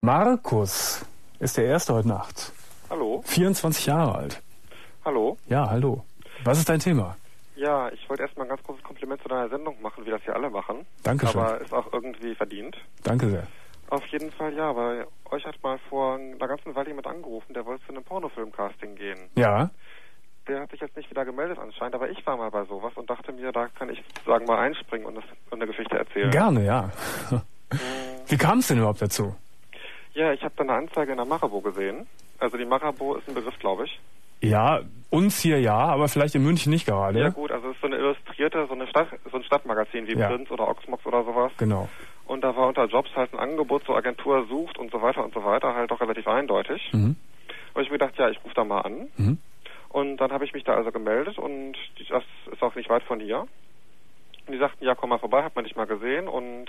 Markus ist der Erste heute Nacht. Hallo. 24 Jahre alt. Hallo. Ja, hallo. Was ist dein Thema? Ja, ich wollte erstmal ein ganz großes Kompliment zu deiner Sendung machen, wie das hier alle machen. Dankeschön. Aber ist auch irgendwie verdient. Danke sehr. Auf jeden Fall, ja, weil euch hat mal vor einer ganzen Weile jemand angerufen, der wollte zu einem Pornofilm-Casting gehen. Ja. Der hat sich jetzt nicht wieder gemeldet anscheinend, aber ich war mal bei sowas und dachte mir, da kann ich sozusagen mal einspringen und eine Geschichte erzählen. Gerne, ja. Wie kam es denn überhaupt dazu? Ja, ich habe da eine Anzeige in der Marabo gesehen. Also die Marabo ist ein Begriff, glaube ich. Ja, uns hier ja, aber vielleicht in München nicht gerade. Ja gut, also es ist so eine illustrierte, so ein Stadtmagazin wie Prinz oder Oxmox oder sowas. Genau. Und da war unter Jobs halt ein Angebot zur Agentur sucht und so weiter, halt auch relativ eindeutig. Mhm. Und ich mir gedacht, ja, ich rufe da mal an. Mhm. Und dann habe ich mich da also gemeldet und das ist auch nicht weit von hier. Und die sagten, ja, komm mal vorbei, hat man dich mal gesehen und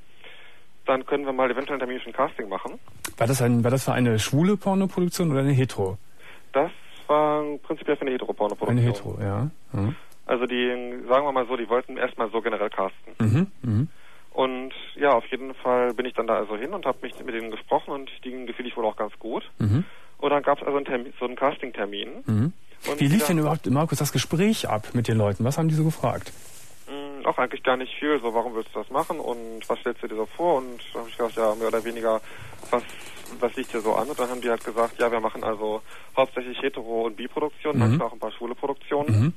dann können wir mal eventuell ein Termin für ein Casting machen. War das für eine schwule Pornoproduktion oder eine hetero? Das war prinzipiell für eine Hetero-Pornoproduktion. Eine hetero, ja. Mhm. Also die, sagen wir mal so, die wollten erstmal so generell casten. Mhm. Mhm. Und ja, auf jeden Fall bin ich dann da also hin und habe mich mit denen gesprochen und denen gefiel ich wohl auch ganz gut. Mhm. Und dann gab es also so einen Casting-Termin. Mhm. Wie lief denn überhaupt, Markus, das Gespräch ab mit den Leuten? Was haben die so gefragt? Auch eigentlich gar nicht viel. So, warum willst du das machen und was stellst du dir so vor? Und da habe ich gesagt, ja, mehr oder weniger, was liegt dir so an? Und dann haben die halt gesagt, ja, wir machen also hauptsächlich Hetero- und Bi-Produktionen, manchmal auch ein paar schwule Produktionen. Mhm.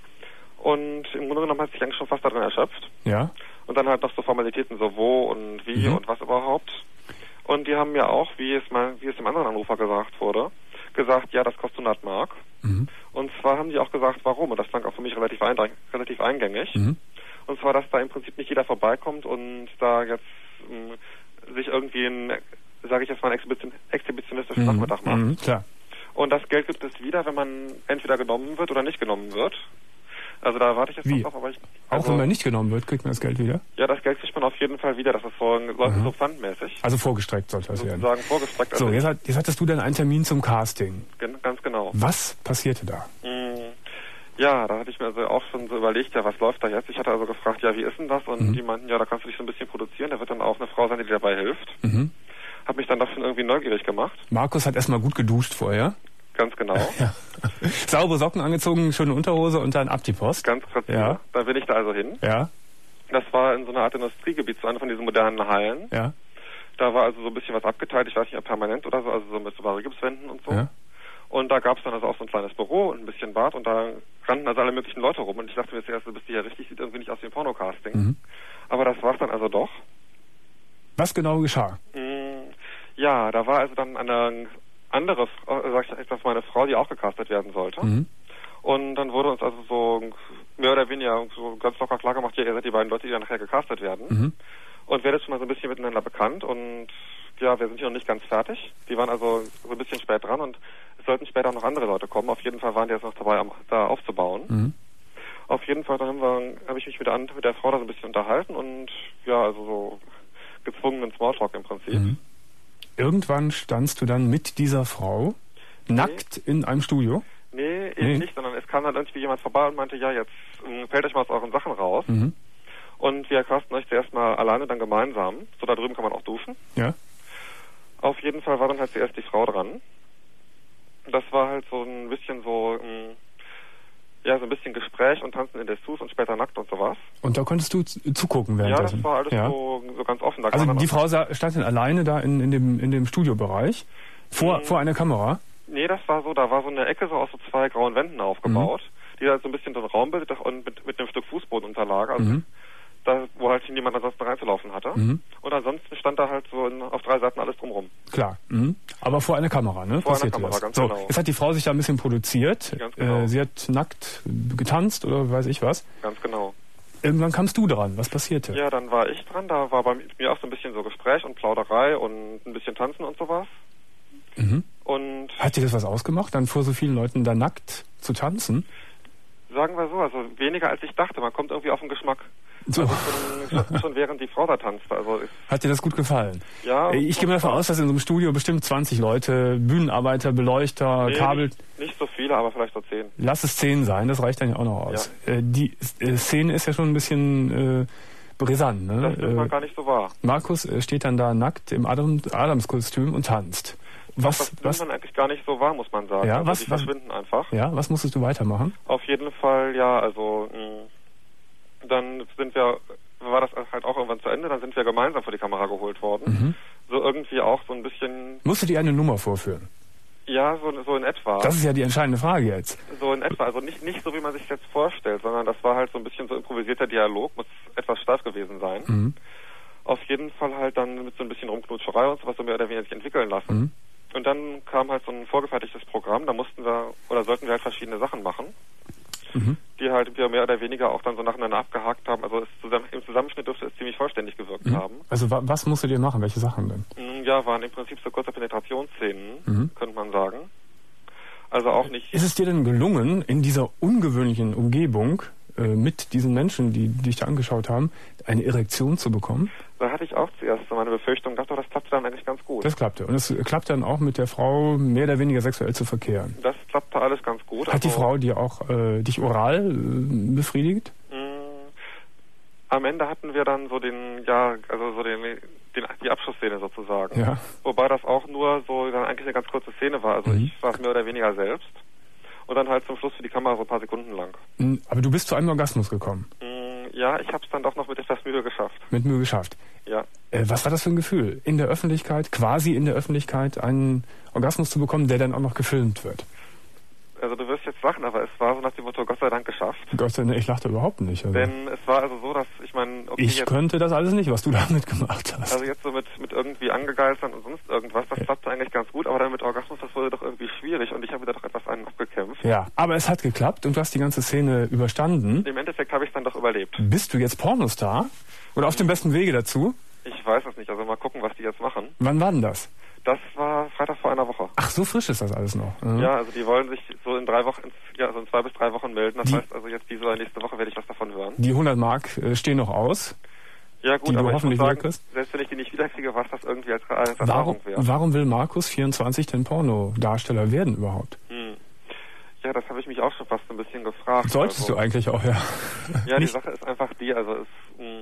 Und im Grunde genommen hat sich eigentlich schon fast darin erschöpft. Ja. Und dann halt noch so Formalitäten, so wo und wie und was überhaupt. Und die haben mir auch, wie es dem anderen Anrufer gesagt, ja, das kostet 100 Mark. Mhm. Und zwar haben die auch gesagt, warum. Und das klang auch für mich relativ eingängig. Mhm. Und zwar, dass da im Prinzip nicht jeder vorbeikommt und da jetzt sich irgendwie sage ich jetzt mal, einen exhibitionistischen Nachmittag macht. Mhm, klar. Und das Geld gibt es wieder, wenn man entweder genommen wird oder nicht genommen wird. Also da warte ich jetzt noch drauf, aber auch wenn man nicht genommen wird, kriegt man das Geld wieder? Ja, das Geld kriegt man auf jeden Fall wieder. Das ist so pfandmäßig. Also vorgestreckt sollte das werden. Sozusagen vorgestreckt. So, jetzt hattest du dann einen Termin zum Casting. Ganz genau. Was passierte da? Ja, da hatte ich mir also auch schon so überlegt, ja, was läuft da jetzt? Ich hatte also gefragt, ja, wie ist denn das? Und die meinten, ja, da kannst du dich so ein bisschen produzieren. Da wird dann auch eine Frau sein, die dir dabei hilft. Mhm. Hab mich dann doch schon irgendwie neugierig gemacht. Markus hat erstmal gut geduscht vorher. Ganz genau. Ja. Saubere Socken angezogen, schöne Unterhose und dann ab die Post. Ganz präzise. Ja. Da bin ich da also hin. Ja. Das war in so einer Art Industriegebiet, so einer von diesen modernen Hallen. Ja. Da war also so ein bisschen was abgeteilt, ich weiß nicht, ob permanent oder so, also so mit so Barrigipswänden und so. Ja. Und da gab es dann also auch so ein kleines Büro und ein bisschen Bad und da rannten also alle möglichen Leute rum und ich dachte mir zuerst, du bist hier richtig, sieht irgendwie nicht aus wie ein Pornocasting. Mhm. Aber das war es dann also doch. Was genau geschah? Ja, da war also dann eine andere, sag ich etwas, meine Frau, die auch gecastet werden sollte. Mhm. Und dann wurde uns also so mehr oder weniger so ganz locker klar gemacht, ja, ihr seid die beiden Leute, die dann nachher gecastet werden. Mhm. Und werdet schon mal so ein bisschen miteinander bekannt und ja, wir sind hier noch nicht ganz fertig. Die waren also so ein bisschen spät dran und es sollten später auch noch andere Leute kommen. Auf jeden Fall waren die jetzt noch dabei, da aufzubauen. Mhm. Auf jeden Fall dann habe ich mich mit der Frau da so ein bisschen unterhalten und ja, also so gezwungenen Smalltalk im Prinzip. Mhm. Irgendwann standst du dann mit dieser Frau nackt in einem Studio? Nee, eben nicht, sondern es kam dann irgendwie jemand vorbei und meinte, ja, jetzt fällt euch mal aus euren Sachen raus. Mhm. Und wir casten euch zuerst mal alleine, dann gemeinsam. So, da drüben kann man auch duschen. Ja. Auf jeden Fall war dann halt zuerst die Frau dran. Das war halt so ein bisschen so, ja, so ein bisschen Gespräch und Tanzen in Dessous und später nackt und sowas. Und da konntest du zugucken währenddessen? Ja, das war alles so ganz offen. Da also die Frau stand dann alleine da in dem Studiobereich vor einer Kamera? Nee, das war so, da war so eine Ecke so aus so 2 grauen Wänden aufgebaut, die halt so ein bisschen so ein Raum bildet und mit einem Stück Fußbodenunterlage, also da, wo halt niemand ansonsten reinzulaufen hatte. Mhm. Und ansonsten stand da halt so auf 3 Seiten alles drumrum. Klar, aber vor einer Kamera, ne? Vor einer Kamera, ganz genau. Jetzt hat die Frau sich da ein bisschen produziert. Ganz genau. Sie hat nackt getanzt oder weiß ich was. Ganz genau. Irgendwann kamst du dran. Was passierte? Ja, dann war ich dran. Da war bei mir auch so ein bisschen so Gespräch und Plauderei und ein bisschen Tanzen und sowas. Mhm. Und hat dir das was ausgemacht, dann vor so vielen Leuten da nackt zu Sagen wir so, also weniger als ich dachte. Man kommt irgendwie auf den Geschmack. So. Also schon während die Frau da tanzte. Also hat dir das gut gefallen? Ja. Ich gehe mal davon aus, dass in so einem Studio bestimmt 20 Leute, Bühnenarbeiter, Beleuchter, Kabel... Nicht so viele, aber vielleicht so 10. Lass es 10 sein, das reicht dann ja auch noch aus. Ja. Die Szene ist ja schon ein bisschen brisant, ne? Das nimmt man gar nicht so wahr. Markus steht dann da nackt im Adamskostüm und tanzt. Das nimmt man eigentlich gar nicht so wahr, muss man sagen. Ja, die verschwinden einfach. Ja, was musstest du weitermachen? Auf jeden Fall, ja, also dann war das halt auch irgendwann zu Ende, dann sind wir gemeinsam vor die Kamera geholt worden. So irgendwie auch so ein bisschen... Musstet ihr eine Nummer vorführen? Ja, so in etwa. Das ist ja die entscheidende Frage jetzt. So in etwa, also nicht so, wie man sich jetzt vorstellt, sondern das war halt so ein bisschen so improvisierter Dialog, muss etwas steif gewesen sein. Auf jeden Fall halt dann mit so ein bisschen Rumknutscherei und sowas so mehr oder weniger sich entwickeln lassen. Und dann kam halt so ein vorgefertigtes Programm, da sollten wir halt verschiedene Sachen machen, die halt wir mehr oder weniger auch dann so nacheinander abgehakt haben. Also im Zusammenschnitt dürfte es ziemlich vollständig gewirkt haben. Also was musstet ihr machen? Welche Sachen denn? Ja, waren im Prinzip so kurze Penetrationsszenen, könnte man sagen. Also auch nicht... Ist es dir denn gelungen, in dieser ungewöhnlichen Umgebung mit diesen Menschen, die dich da angeschaut haben, eine Erektion zu bekommen? Da hatte ich auch zuerst so meine Befürchtung gehabt, aber das klappte dann eigentlich ganz gut. Das klappte. Und es klappt dann auch mit der Frau mehr oder weniger sexuell zu verkehren? Das klappte alles ganz gut. Hat die Frau dir auch dich oral befriedigt? Am Ende hatten wir dann so die Abschlussszene sozusagen. Ja. Wobei das auch nur so dann eigentlich eine ganz kurze Szene war. Also ich war es mehr oder weniger selbst. Und dann halt zum Schluss für die Kamera so ein paar Sekunden lang. Aber du bist zu einem Orgasmus gekommen? Ja, ich habe es dann doch noch mit etwas Mühe geschafft. Mit Mühe geschafft? Ja. Was war das für ein Gefühl? In der Öffentlichkeit, quasi in der Öffentlichkeit, einen Orgasmus zu bekommen, der dann auch noch gefilmt wird? Also du wirst jetzt lachen, aber es war so nach dem Motto, Gott sei Dank geschafft. Gott sei Dank, ich lachte überhaupt nicht. Also. Denn es war also so, dass, ich meine... Okay, ich könnte das alles nicht, was du damit gemacht hast. Also jetzt so mit irgendwie angegeistern und sonst irgendwas, das klappte eigentlich ganz gut, aber dann mit Orgasmus, das wurde doch irgendwie schwierig und ich habe wieder doch etwas abgekämpft. Ja, aber es hat geklappt und du hast die ganze Szene überstanden. Im Endeffekt habe ich es dann doch überlebt. Bist du jetzt Pornostar? Oder auf dem besten Wege dazu? Ich weiß es nicht, also mal gucken, was die jetzt machen. Wann war denn das? Das war Freitag vor einer Woche. Ach, so frisch ist das alles noch. Ja, also die wollen sich so in 3 Wochen, in 2 bis 3 Wochen melden. Das heißt also jetzt diese oder nächste Woche werde ich was davon hören. Die 100 Mark stehen noch aus. Ja gut, die aber du hoffentlich wiederkriegst. Selbst wenn ich die nicht wiederkriege, was das irgendwie als Erfahrung wäre. Warum will Markus 24 denn Pornodarsteller werden überhaupt? Ja, das habe ich mich auch schon fast ein bisschen gefragt. Solltest du eigentlich auch, ja. Ja, die Sache ist einfach die, also es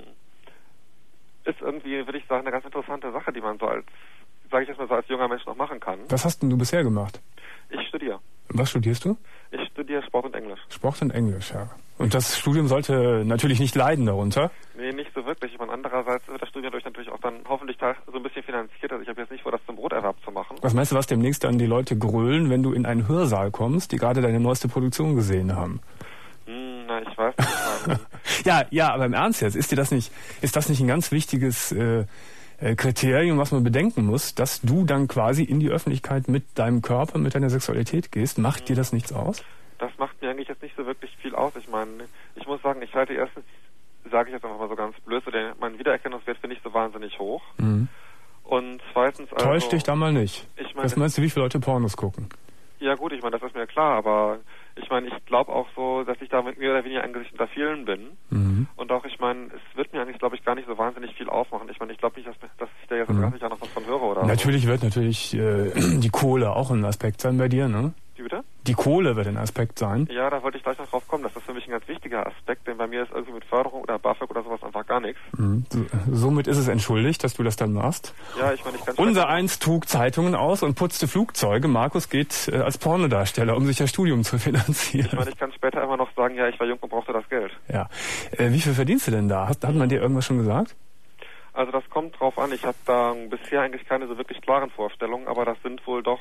ist irgendwie, würde ich sagen, eine ganz interessante Sache, die man so als, sage ich jetzt mal so, als junger Mensch noch machen kann. Was hast denn du bisher gemacht? Ich studiere. Was studierst du? Ich studiere Sport und Englisch. Sport und Englisch, ja. Und das Studium sollte natürlich nicht leiden darunter? Nee, nicht so wirklich. Ich meine, andererseits wird das Studium durch natürlich auch dann hoffentlich so ein bisschen finanziert. Also ich habe jetzt nicht vor, das zum Broterwerb zu machen. Was meinst du, was demnächst dann die Leute grölen, wenn du in einen Hörsaal kommst, die gerade deine neueste Produktion gesehen haben? Na, ich weiß nicht. Ja, aber im Ernst jetzt, ist das nicht ein ganz wichtiges Kriterium, was man bedenken muss, dass du dann quasi in die Öffentlichkeit mit deinem Körper, mit deiner Sexualität gehst? Macht dir das nichts aus? Das macht mir eigentlich jetzt nicht so wirklich viel aus. Ich meine, ich muss sagen, ich halte erstens, sage ich jetzt einfach mal so ganz blöd, so mein Wiedererkennungswert finde ich so wahnsinnig hoch. Und zweitens also... Täusch dich da mal nicht. Ich meine, was meinst du, wie viele Leute Pornos gucken? Ja gut, ich meine, das ist mir klar, aber ich meine, ich glaube auch so, dass ich da mehr oder weniger angesichts unter vielen bin. Und auch, ich meine, es wird mir eigentlich, glaube ich, gar nicht so wahnsinnig viel ausmachen. Ich meine, ich glaube nicht, dass ich da jetzt in 30 Jahren noch was von höre oder Natürlich wird die Kohle auch ein Aspekt sein bei dir, ne? Wie bitte? Die Kohle wird ein Aspekt sein. Ja, da wollte ich gleich noch drauf kommen. Das ist für mich ein ganz wichtiger Aspekt, denn bei mir ist irgendwie mit Förderung oder BAföG oder sowas einfach gar nichts. Somit ist es entschuldigt, dass du das dann machst. Ja, ich meine, ich kann... Unser Eins trug Zeitungen aus und putzte Flugzeuge. Markus geht als Pornodarsteller, um sich das Studium zu finanzieren. Ich meine, ich kann später immer noch sagen, ja, ich war jung und brauchte das Geld. Ja. Wie viel verdienst du denn da? Hat man dir irgendwas schon gesagt? Also das kommt drauf an. Ich habe da bisher eigentlich keine so wirklich klaren Vorstellungen, aber das sind wohl doch...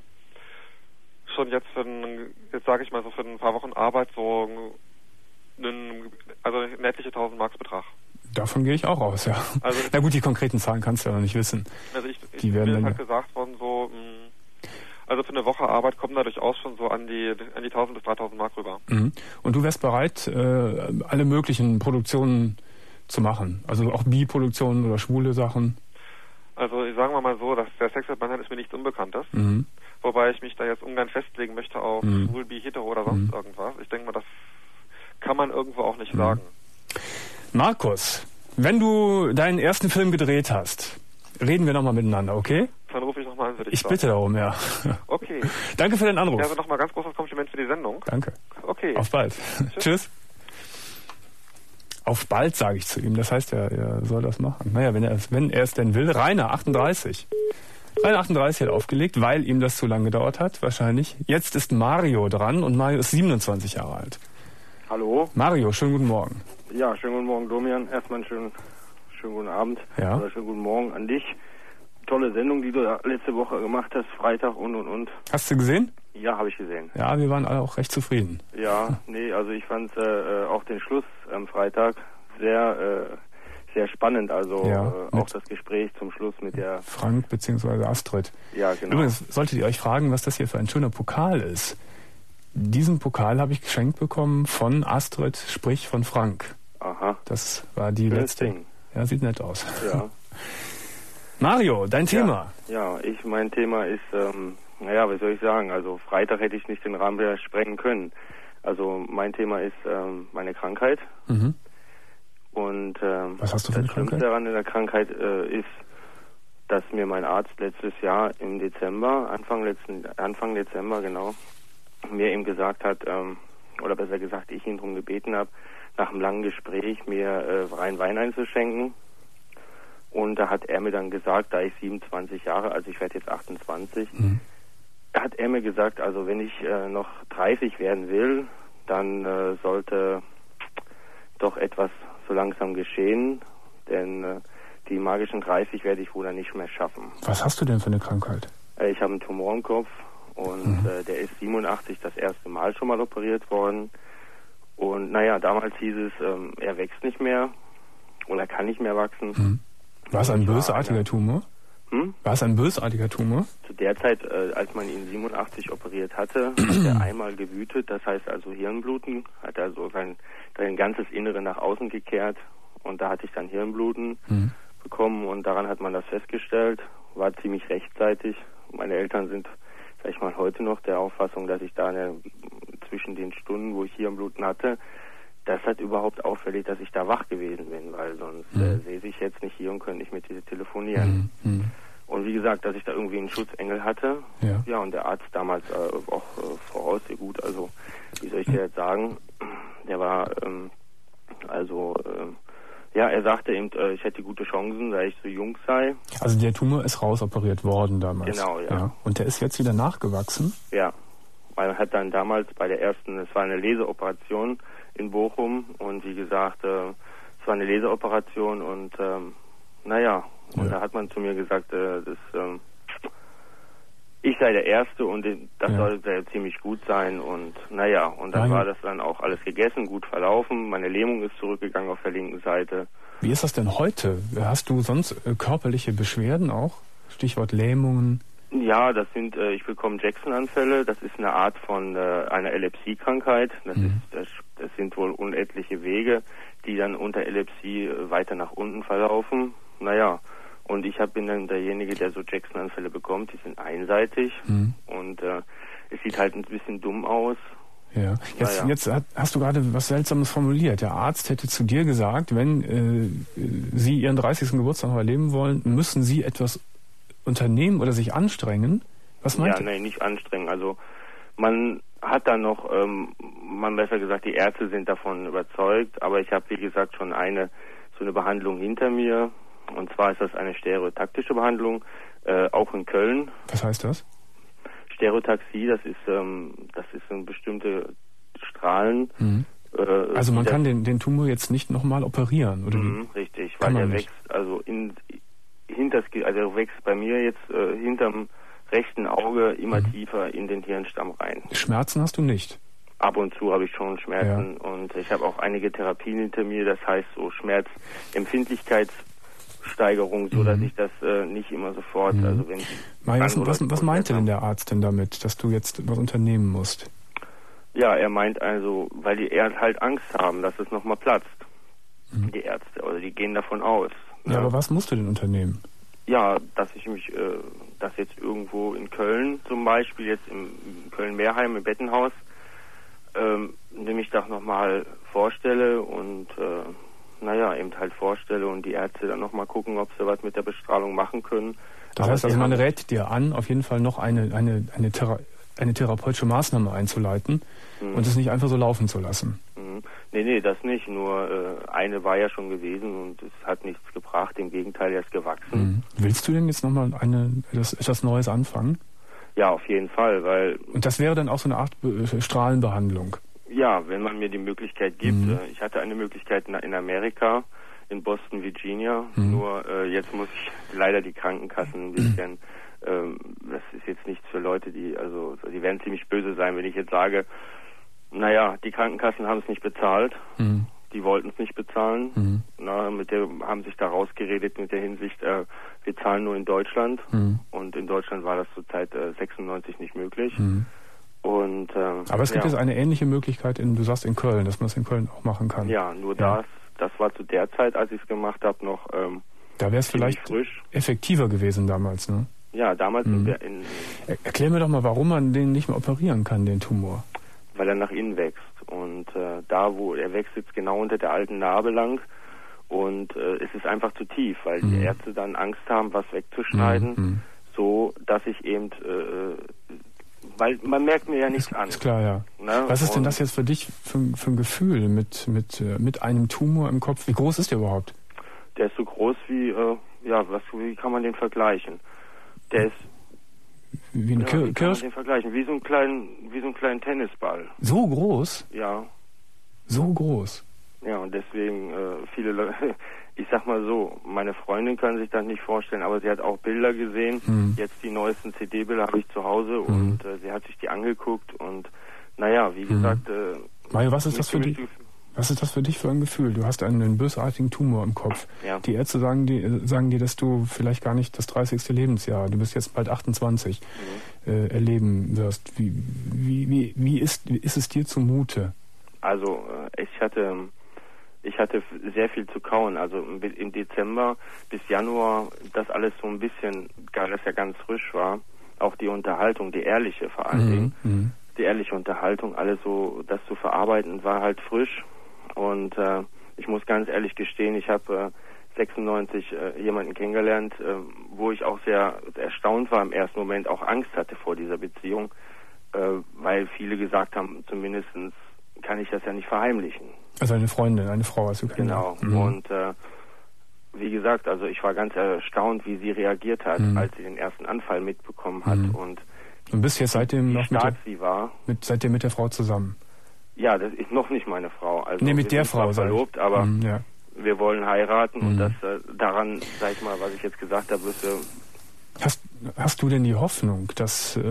schon jetzt sage ich mal so für ein paar Wochen Arbeit so ein etliche 1000 Marks Betrag. Davon gehe ich auch aus, ja. Also na gut, die konkreten Zahlen kannst du ja noch nicht wissen. Also mir ist halt gesagt worden so, also für eine Woche Arbeit kommen da durchaus schon so an die 1000 bis 3000 Mark rüber. Und du wärst bereit, alle möglichen Produktionen zu machen? Also auch Bi-Produktionen oder schwule Sachen? Also sagen wir mal so, dass der Sex mit Männern ist mir nichts Unbekanntes. Wobei ich mich da jetzt ungern festlegen möchte auf schwul, bi, hetero oder sonst irgendwas. Ich denke mal, das kann man irgendwo auch nicht sagen. Markus, wenn du deinen ersten Film gedreht hast, reden wir nochmal miteinander, okay? Dann rufe ich nochmal an für dich. Ich bitte darum, ja. Okay. Danke für den Anruf. Ja, also nochmal ganz großes Kompliment für die Sendung. Danke. Okay. Auf bald. Tschüss. auf bald, sage ich zu ihm. Das heißt, er soll das machen. Naja, wenn er es denn will. Rainer, 38. Rainer, 38 hat aufgelegt, weil ihm das zu lange gedauert hat, wahrscheinlich. Jetzt ist Mario dran und Mario ist 27 Jahre alt. Hallo? Mario, schönen guten Morgen. Ja, schönen guten Morgen, Domian. Erstmal einen schönen guten Abend. Ja. Oder schönen guten Morgen an dich. Tolle Sendung, die du letzte Woche gemacht hast, Freitag und. Hast du gesehen? Ja, habe ich gesehen. Ja, wir waren alle auch recht zufrieden. Ja, nee, also ich fand auch den Schluss am Freitag sehr spannend. Also ja, auch das Gespräch zum Schluss mit der Frank bzw. Astrid. Ja, genau. Übrigens solltet ihr euch fragen, was das hier für ein schöner Pokal ist. Diesen Pokal habe ich geschenkt bekommen von Astrid, sprich von Frank. Aha. Das war die Schönes letzte. Ding. Ja, sieht nett aus. Ja. Mario, dein Thema. Ja, mein Thema ist, wie soll ich sagen, also Freitag hätte ich nicht den Rahmen mehr sprengen können. Also mein Thema ist meine Krankheit. Mhm. Und was hast du für eine das Schlimmste Krankheit? daran in der Krankheit ist, dass mir mein Arzt letztes Jahr im Dezember, Anfang Dezember genau, mir eben gesagt hat, oder besser gesagt, ich ihn darum gebeten habe, nach einem langen Gespräch mir rein Wein einzuschenken. Und da hat er mir dann gesagt, da ich 27 Jahre, also ich werde jetzt 28, hat er mir gesagt, also wenn ich noch 30 werden will, dann sollte doch etwas so langsam geschehen, denn die magischen 30 werde ich wohl dann nicht mehr schaffen. Was hast du denn für eine Krankheit? Ich habe einen Tumor im Kopf und der ist 87 das erste Mal schon mal operiert worden. Und naja, damals hieß es, er wächst nicht mehr oder kann nicht mehr wachsen. War es ein bösartiger Tumor? War es ein bösartiger Tumor? Zu der Zeit, als man ihn 87 operiert hatte, hat er einmal gewütet, das heißt also Hirnbluten, hat er so sein ganzes Innere nach außen gekehrt und da hatte ich dann Hirnbluten bekommen und daran hat man das festgestellt, war ziemlich rechtzeitig. Meine Eltern sind, sag ich mal, heute noch der Auffassung, dass ich da zwischen den Stunden, wo ich Hirnbluten hatte, das hat überhaupt auffällig, dass ich da wach gewesen bin, weil sonst säße ich jetzt nicht hier und könnte nicht mit dir telefonieren. Und wie gesagt, dass ich da irgendwie einen Schutzengel hatte. Ja, und der Arzt damals auch sehr gut, also wie soll ich dir jetzt sagen, der war, er sagte eben, ich hätte gute Chancen, da ich so jung sei. Also der Tumor ist rausoperiert worden damals. Genau, ja. Und der ist jetzt wieder nachgewachsen? Ja, man hat dann damals bei der ersten, es war eine Laseroperation in Bochum und wie gesagt, es war eine Laseroperation und da hat man zu mir gesagt, ich sei der Erste und das sollte ziemlich gut sein und und dann war das dann auch alles gegessen, gut verlaufen, meine Lähmung ist zurückgegangen auf der linken Seite. Wie ist das denn heute? Hast du sonst körperliche Beschwerden auch? Stichwort Lähmungen? Ja, das sind, ich bekomme Jackson-Anfälle, das ist eine Art von einer Epilepsie-Krankheit, das sind wohl unendliche Wege, die dann unter Epilepsie weiter nach unten verlaufen, und ich bin dann derjenige, der so Jackson-Anfälle bekommt, die sind einseitig und es sieht halt ein bisschen dumm aus. Ja, jetzt hast du gerade was Seltsames formuliert. Der Arzt hätte zu dir gesagt, wenn Sie Ihren 30. Geburtstag noch erleben wollen, müssen Sie etwas unternehmen oder sich anstrengen? Was meint ihr? Ja, nein, nicht anstrengen. Also man hat da noch, besser gesagt, die Ärzte sind davon überzeugt, aber ich habe, wie gesagt, schon so eine Behandlung hinter mir. Und zwar ist das eine stereotaktische Behandlung, auch in Köln. Was heißt das? Stereotaxie, das ist eine bestimmte Strahlen. Also man kann den Tumor jetzt nicht nochmal operieren, oder wie? Richtig, weil der wächst, also er wächst bei mir jetzt hinterm rechten Auge immer tiefer in den Hirnstamm rein. Schmerzen hast du nicht? Ab und zu habe ich schon Schmerzen und ich habe auch einige Therapien hinter mir, das heißt so Schmerzempfindlichkeitssteigerung, so dass ich das nicht immer sofort, also wenn was meinte denn der Arzt denn damit, dass du jetzt was unternehmen musst? Ja, er meint also, weil die Ärzte halt Angst haben, dass es nochmal platzt. Die Ärzte, also die gehen davon aus. Ja, aber was musst du denn unternehmen? Ja, dass ich mich, dass jetzt irgendwo in Köln zum Beispiel, jetzt im Köln-Meerheim im Bettenhaus, mich da nochmal vorstelle und eben halt vorstelle und die Ärzte dann nochmal gucken, ob sie was mit der Bestrahlung machen können. Das heißt also, man rät dir an, auf jeden Fall noch eine therapeutische Maßnahme einzuleiten und es nicht einfach so laufen zu lassen. Nee, das nicht. Nur eine war ja schon gewesen und es hat nichts gebracht. Im Gegenteil, er ist gewachsen. Willst du denn jetzt nochmal etwas Neues anfangen? Ja, auf jeden Fall, weil... Und das wäre dann auch so eine Art Strahlenbehandlung? Ja, wenn man mir die Möglichkeit gibt. Ich hatte eine Möglichkeit in Amerika, in Boston, Virginia. Nur jetzt muss ich leider die Krankenkassen ein bisschen... das ist jetzt nichts für Leute, die werden ziemlich böse sein, wenn ich jetzt sage, naja, die Krankenkassen haben es nicht bezahlt. Die wollten es nicht bezahlen. Haben sich da rausgeredet mit der Hinsicht, wir zahlen nur in Deutschland. Und in Deutschland war das zurzeit 96 nicht möglich. Und, aber es gibt jetzt eine ähnliche Möglichkeit, du sagst in Köln, dass man es in Köln auch machen kann. Ja, nur das war zu der Zeit, als ich es gemacht habe, noch da wäre es vielleicht frisch. Effektiver gewesen damals, ne? Ja, damals Erklär mir doch mal, warum man den nicht mehr operieren kann, den Tumor. Weil er nach innen wächst. Und da, wo er wächst, jetzt genau unter der alten Narbe lang. Und es ist einfach zu tief, weil die Ärzte dann Angst haben, was wegzuschneiden, so dass ich eben, weil man merkt mir ja nichts an. Ist klar, ja. Ne? Was ist denn das jetzt für dich für ein Gefühl mit einem Tumor im Kopf? Wie groß ist der überhaupt? Der ist so groß wie, wie kann man den vergleichen? Der ist wie ein Kirsch? Kann man den vergleichen? Wie so einen kleinen Tennisball. So groß? Ja. So groß? Ja, und deswegen viele Leute, ich sag mal so, meine Freundin kann sich das nicht vorstellen, aber sie hat auch Bilder gesehen. Jetzt die neuesten CD-Bilder habe ich zu Hause und sie hat sich die angeguckt und naja, wie gesagt... Mario, was ist das für dich? Was ist das für dich für ein Gefühl? Du hast einen bösartigen Tumor im Kopf. Ja. Die Ärzte sagen dir, dass du vielleicht gar nicht das 30. Lebensjahr, du bist jetzt bald 28, erleben wirst. Wie ist es dir zumute? Also ich hatte sehr viel zu kauen. Also im Dezember bis Januar, das alles so ein bisschen, das ja ganz frisch war. Auch die Unterhaltung, die ehrliche vor allen Dingen. Die ehrliche Unterhaltung, alles so, das zu verarbeiten, war halt frisch. Und ich muss ganz ehrlich gestehen, ich habe 96 jemanden kennengelernt, wo ich auch sehr erstaunt war im ersten Moment, auch Angst hatte vor dieser Beziehung, weil viele gesagt haben, zumindest kann ich das ja nicht verheimlichen. Also eine Freundin, eine Frau hast du kennengelernt. Genau. Und wie gesagt, also ich war ganz erstaunt, wie sie reagiert hat, als sie den ersten Anfall mitbekommen hat. Und bist jetzt seitdem noch seitdem mit der Frau zusammen? Ja, das ist noch nicht meine Frau. Also nee, mit der Frau verlobt, aber wir wollen heiraten und das daran, sag ich mal, was ich jetzt gesagt habe, Hast du denn die Hoffnung, dass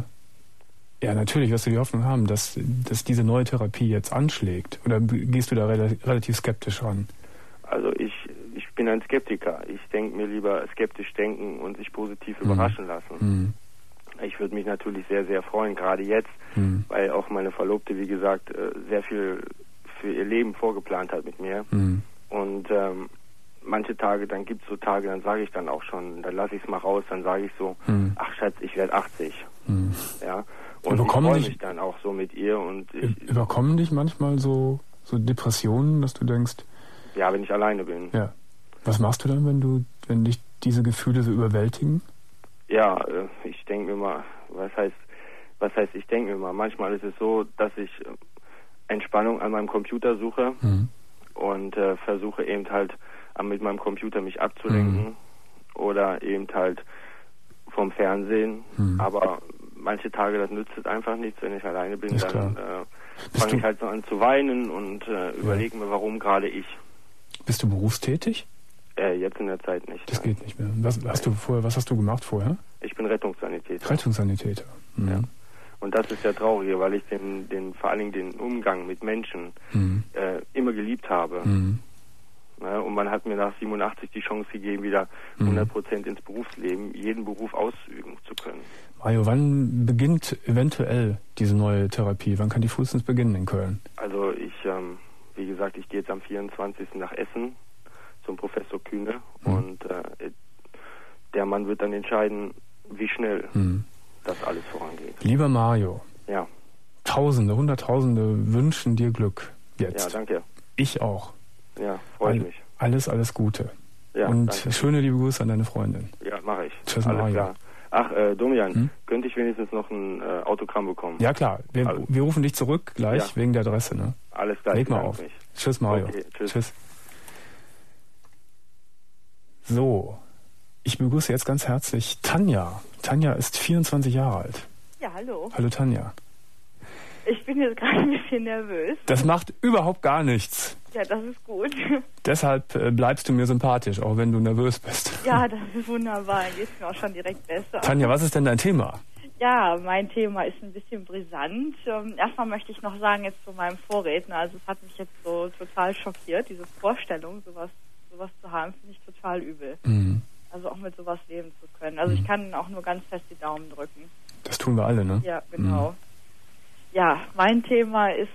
ja, natürlich wirst du die Hoffnung haben, dass diese neue Therapie jetzt anschlägt? Oder gehst du da relativ skeptisch ran? Also ich bin ein Skeptiker. Ich denke mir lieber skeptisch denken und sich positiv überraschen lassen. Ich würde mich natürlich sehr, sehr freuen, gerade jetzt, weil auch meine Verlobte, wie gesagt, sehr viel für ihr Leben vorgeplant hat mit mir. Und manche Tage, dann gibt es so Tage, dann sage ich dann auch schon, dann lasse ich es mal raus, dann sage ich so, ach Schatz, ich werde 80. Ja. Und ich freue mich dann auch so mit ihr. Und überkommen dich manchmal so Depressionen, dass du denkst... Ja, wenn ich alleine bin. Ja. Was machst du dann, wenn dich diese Gefühle so überwältigen? Ja, ich denke mir mal, was heißt ich denke mir mal, manchmal ist es so, dass ich Entspannung an meinem Computer suche und versuche eben halt mit meinem Computer mich abzulenken oder eben halt vom Fernsehen, aber manche Tage, das nützt es einfach nichts, wenn ich alleine bin, ist dann fange ich halt so an zu weinen und überlege mir, warum gerade ich. Bist du berufstätig? Jetzt in der Zeit nicht. Das geht nicht mehr. Was hast du gemacht vorher? Ich bin Rettungssanitäter. Rettungssanitäter. Ja. Und das ist ja traurig, weil ich vor allen Dingen den Umgang mit Menschen immer geliebt habe. Ja, und man hat mir nach 87 die Chance gegeben, wieder 100% ins Berufsleben, jeden Beruf ausüben zu können. Mario, wann beginnt eventuell diese neue Therapie? Wann kann die frühestens beginnen in Köln? Also wie gesagt, ich gehe jetzt am 24. nach Essen zum Professor Kühne und der Mann wird dann entscheiden, wie schnell das alles vorangeht. Lieber Mario, ja. Hunderttausende wünschen dir Glück jetzt. Ja, danke. Ich auch. Ja, freue ich mich. Alles Gute. Ja, und danke. Schöne liebe Grüße an deine Freundin. Ja, mache ich. Tschüss, alles Mario. Klar. Ach, Domian, könnte ich wenigstens noch ein Autogramm bekommen? Ja klar, wir rufen dich zurück gleich wegen der Adresse, ne? Alles klar. Leg mal auf. Tschüss, Mario. Okay, tschüss. So, ich begrüße jetzt ganz herzlich Tanja. Tanja ist 24 Jahre alt. Ja, hallo. Hallo Tanja. Ich bin jetzt gerade ein bisschen nervös. Das macht überhaupt gar nichts. Ja, das ist gut. Deshalb bleibst du mir sympathisch, auch wenn du nervös bist. Ja, das ist wunderbar. Jetzt ist mir auch schon direkt besser. Tanja, was ist denn dein Thema? Ja, mein Thema ist ein bisschen brisant. Erstmal möchte ich noch sagen, jetzt zu meinem Vorredner, also es hat mich jetzt so total schockiert, diese Vorstellung, sowas zu haben, finde ich total übel. Mhm. Also auch mit sowas leben zu können. Also ich kann auch nur ganz fest die Daumen drücken. Das tun wir alle, ne? Ja, genau. Ja, mein Thema ist,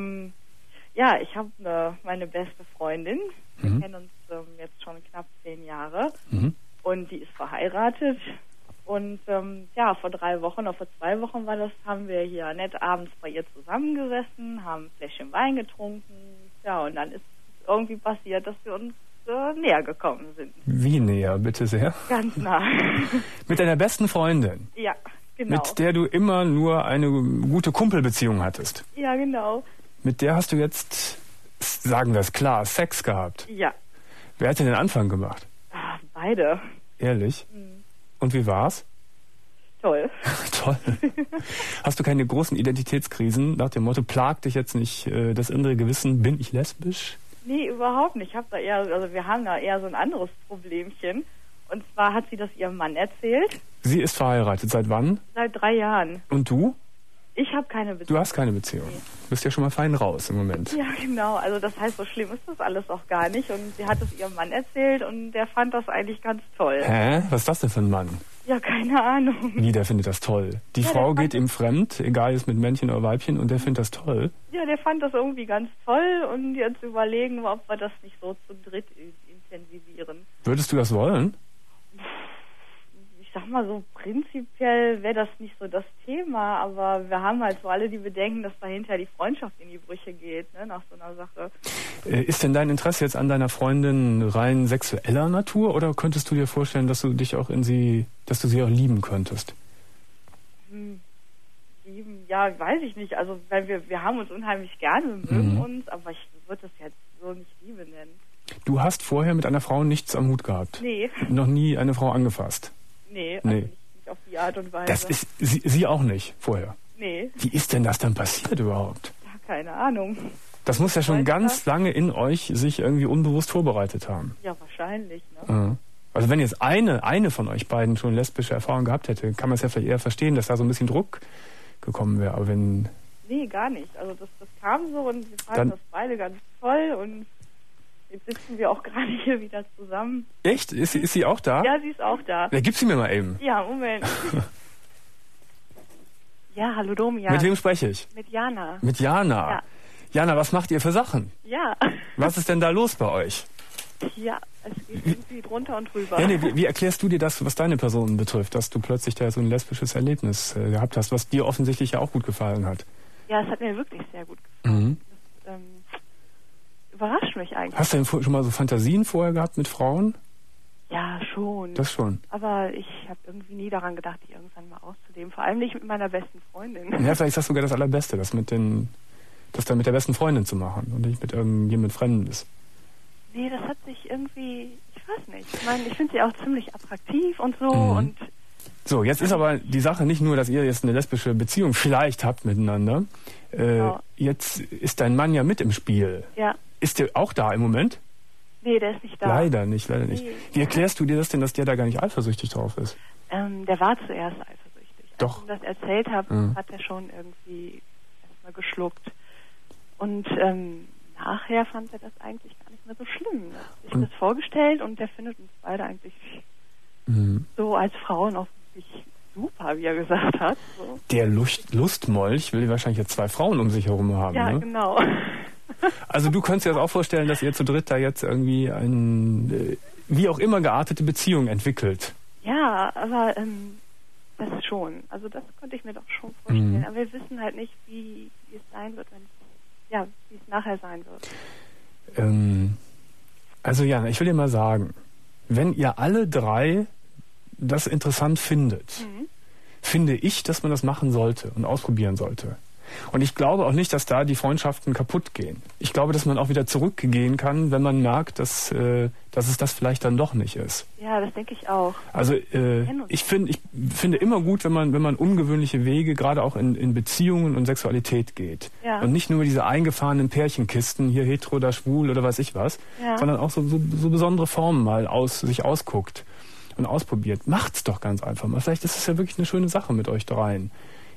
ich habe meine beste Freundin. Wir kennen uns jetzt schon knapp 10 Jahre. Und die ist verheiratet. Und vor 3 Wochen oder vor 2 Wochen war das, haben wir hier nett abends bei ihr zusammengesessen, haben ein Fläschchen Wein getrunken. Ja, und dann ist irgendwie passiert, dass wir uns näher gekommen sind. Wie näher, bitte sehr? Ganz nah. Mit deiner besten Freundin? Ja, genau. Mit der du immer nur eine gute Kumpelbeziehung hattest? Ja, genau. Mit der hast du jetzt, sagen wir es klar, Sex gehabt? Ja. Wer hat denn den Anfang gemacht? Beide. Ehrlich? Und wie war's? Toll. Toll. Hast du keine großen Identitätskrisen nach dem Motto, plagt dich jetzt nicht das innere Gewissen, bin ich lesbisch? Nee, überhaupt nicht. Wir haben da eher so ein anderes Problemchen. Und zwar hat sie das ihrem Mann erzählt. Sie ist verheiratet. Seit wann? Seit 3 Jahren. Und du? Ich habe keine Beziehung. Du hast keine Beziehung. Nee. Du bist ja schon mal fein raus im Moment. Ja, genau. Also das heißt, so schlimm ist das alles auch gar nicht. Und sie hat es ihrem Mann erzählt und der fand das eigentlich ganz toll. Hä? Was ist das denn für ein Mann? Ja, keine Ahnung. Wie, der findet das toll? Die Frau geht ihm fremd, egal ist mit Männchen oder Weibchen, und der findet das toll? Ja, der fand das irgendwie ganz toll und jetzt überlegen wir, ob wir das nicht so zu dritt intensivieren. Würdest du das wollen? Ich sag mal so, prinzipiell wäre das nicht so das Thema, aber wir haben halt so alle die Bedenken, dass dahinter die Freundschaft in die Brüche geht, ne, nach so einer Sache. Ist denn dein Interesse jetzt an deiner Freundin rein sexueller Natur oder könntest du dir vorstellen, dass du dich auch dass du sie auch lieben könntest? Lieben, ja, weiß ich nicht. Also, weil wir haben uns unheimlich gerne, wir mögen uns, aber ich würde das jetzt so nicht Liebe nennen. Du hast vorher mit einer Frau nichts am Hut gehabt? Nee. Noch nie eine Frau angefasst? Nee, also nicht auf die Art und Weise. Das ist sie auch nicht vorher? Nee. Wie ist denn das dann passiert überhaupt? Ja, keine Ahnung. Das muss ja schon ganz lange in euch sich irgendwie unbewusst vorbereitet haben. Ja, wahrscheinlich, ne? Also wenn jetzt eine von euch beiden schon lesbische Erfahrungen gehabt hätte, kann man es ja vielleicht eher verstehen, dass da so ein bisschen Druck gekommen wäre. Aber wenn... Nee, gar nicht. Also das kam so und wir fanden das beide ganz toll und jetzt sitzen wir auch gerade hier wieder zusammen. Echt? Ist sie auch da? Ja, sie ist auch da. Ja, gib sie mir mal eben. Ja, Moment. Ja, hallo Domian. Mit wem spreche ich? Mit Jana. Mit Jana? Ja. Jana, was macht ihr für Sachen? Ja. Was ist denn da los bei euch? Ja, es geht irgendwie drunter und drüber. Ja, nee, wie erklärst du dir das, was deine Person betrifft, dass du plötzlich da so ein lesbisches Erlebnis gehabt hast, was dir offensichtlich ja auch gut gefallen hat? Ja, es hat mir wirklich sehr gut gefallen. Das überrascht mich eigentlich. Hast du denn schon mal so Fantasien vorher gehabt mit Frauen? Ja, schon. Das schon. Aber ich habe irgendwie nie daran gedacht, die irgendwann mal auszuleben. Vor allem nicht mit meiner besten Freundin. Ja, vielleicht ist das sogar das Allerbeste, das dann mit der besten Freundin zu machen und nicht mit irgendjemand Fremdes. Nee, das hat sich irgendwie, ich weiß nicht. Ich meine, ich finde sie auch ziemlich attraktiv und so und... So, jetzt ist aber die Sache nicht nur, dass ihr jetzt eine lesbische Beziehung vielleicht habt miteinander. Genau. Jetzt ist dein Mann ja mit im Spiel. Ja. Ist der auch da im Moment? Nee, der ist nicht da. Leider nicht. Nee. Wie erklärst du dir das denn, dass der da gar nicht eifersüchtig drauf ist? Der war zuerst eifersüchtig. Doch. Als ich ihm das erzählt habe, hat er schon irgendwie erstmal geschluckt. Und nachher fand er das eigentlich gar nicht mehr so schlimm. Er hat sich das vorgestellt und der findet uns beide eigentlich so als Frauen auch wirklich super, wie er gesagt hat. So. Der Lustmolch will wahrscheinlich jetzt 2 Frauen um sich herum haben, ja, ne? Genau. Also du könntest dir das auch vorstellen, dass ihr zu dritt da jetzt irgendwie eine wie auch immer geartete Beziehung entwickelt? Ja, aber das schon. Also das konnte ich mir doch schon vorstellen. Aber wir wissen halt nicht, wie es sein wird, wie es nachher sein wird. Also Jana, ich will dir mal sagen, wenn ihr alle 3 das interessant findet, finde ich, dass man das machen sollte und ausprobieren sollte. Und ich glaube auch nicht, dass da die Freundschaften kaputt gehen. Ich glaube, dass man auch wieder zurückgehen kann, wenn man merkt, dass es das vielleicht dann doch nicht ist. Ja, das denke ich auch. Also ich finde immer gut, wenn man ungewöhnliche Wege, gerade auch in Beziehungen und Sexualität geht. Ja. Und nicht nur diese eingefahrenen Pärchenkisten, hier hetero, da schwul oder weiß ich was, sondern auch so besondere Formen mal sich ausguckt und ausprobiert. Macht's doch ganz einfach mal. Vielleicht ist es ja wirklich eine schöne Sache mit euch dreien.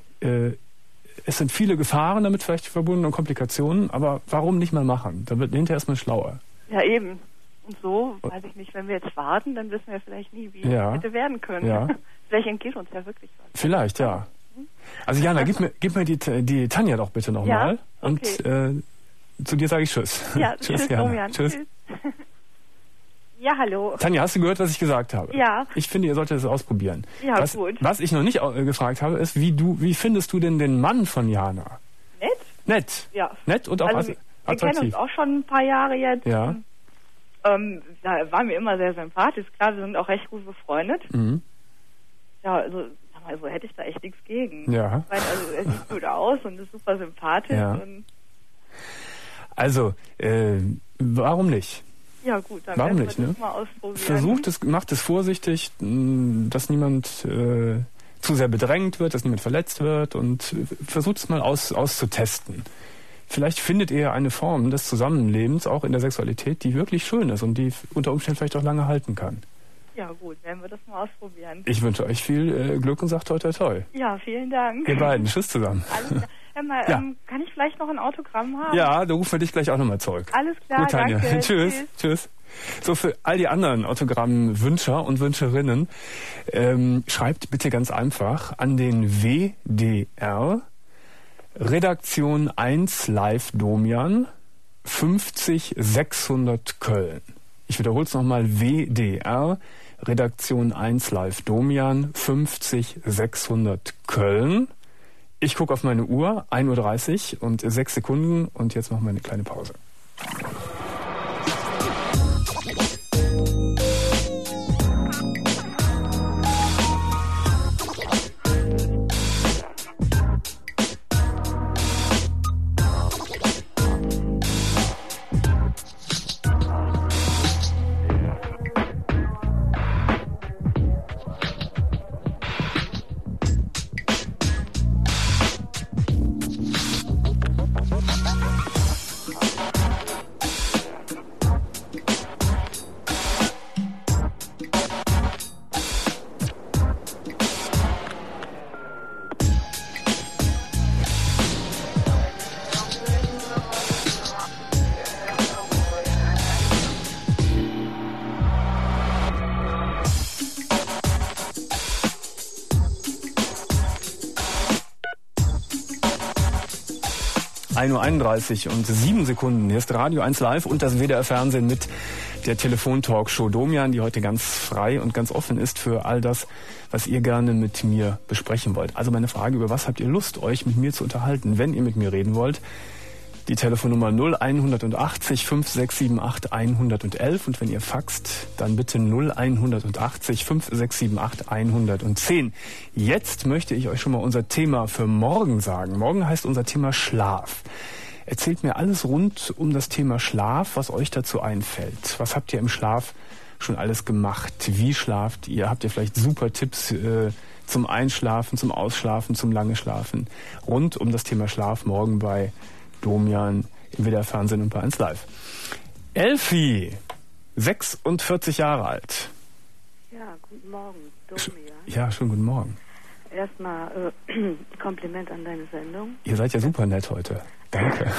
Es sind viele Gefahren damit vielleicht verbunden und Komplikationen, aber warum nicht mal machen? Da wird hinterher erstmal schlauer. Ja, eben. Und so, weiß ich nicht, wenn wir jetzt warten, dann wissen wir vielleicht nie, wie es hätte werden können. Ja. Vielleicht entgeht uns ja wirklich was. Vielleicht, ja. Also Jana, gib mir die Tanja doch bitte nochmal. Ja? Okay. Und zu dir sage ich Tschüss. Ja, tschüss, Domian. Tschüss. Ja, hallo. Tanja, hast du gehört, was ich gesagt habe? Ja. Ich finde, ihr solltet es ausprobieren. Ja, gut. Was ich noch nicht gefragt habe, ist, wie findest du denn den Mann von Jana? Nett? Ja. Nett und auch attraktiv. Wir kennen uns auch schon ein paar Jahre jetzt. Ja. Da war mir immer sehr sympathisch. Klar, wir sind auch recht gut befreundet. Mhm. Ja, also hätte ich da echt nichts gegen. Ja. Ich meine, also er sieht gut aus und ist super sympathisch. Ja. Und also, warum nicht? Ja gut, dann warum werden nicht, wir das mal ausprobieren. Macht es vorsichtig, dass niemand zu sehr bedrängt wird, dass niemand verletzt wird und versucht es mal auszutesten. Vielleicht findet ihr eine Form des Zusammenlebens, auch in der Sexualität, die wirklich schön ist und die unter Umständen vielleicht auch lange halten kann. Ja gut, werden wir das mal ausprobieren. Ich wünsche euch viel Glück und sag toi toi toi. Ja, vielen Dank. Ihr beiden, tschüss zusammen. Alles klar. Kann ich vielleicht noch ein Autogramm haben? Ja, da rufen wir dich gleich auch nochmal zurück. Alles klar, gut, Tanja. Danke. Tschüss. So, für all die anderen Autogrammwünscher und Wünscherinnen, schreibt bitte ganz einfach an den WDR, Redaktion 1 Live Domian, 50 600 Köln. Ich wiederhole es nochmal, WDR, Redaktion 1 Live Domian, 50 600 Köln. Ich gucke auf meine Uhr, 1:30 Uhr und 6 Sekunden und jetzt machen wir eine kleine Pause. Uhr und 7 Sekunden. Hier ist Radio 1 Live und das WDR Fernsehen mit der Telefontalkshow Domian, die heute ganz frei und ganz offen ist für all das, was ihr gerne mit mir besprechen wollt. Also meine Frage, über was habt ihr Lust, euch mit mir zu unterhalten, wenn ihr mit mir reden wollt? Die Telefonnummer 0180 5678 111 und wenn ihr faxt, dann bitte 0180 5678 110. Jetzt möchte ich euch schon mal unser Thema für morgen sagen. Morgen heißt unser Thema Schlaf. Erzählt mir alles rund um das Thema Schlaf, was euch dazu einfällt. Was habt ihr im Schlaf schon alles gemacht? Wie schlaft ihr? Habt ihr vielleicht super Tipps zum Einschlafen, zum Ausschlafen, zum lange Schlafen? Rund um das Thema Schlaf morgen bei Domian im WDR Fernsehen und bei 1 Live. Elfi, 46 Jahre alt. Ja, guten Morgen, Domian. Ja, schönen guten Morgen. Erstmal Kompliment an deine Sendung. Ihr seid ja super nett heute. Danke.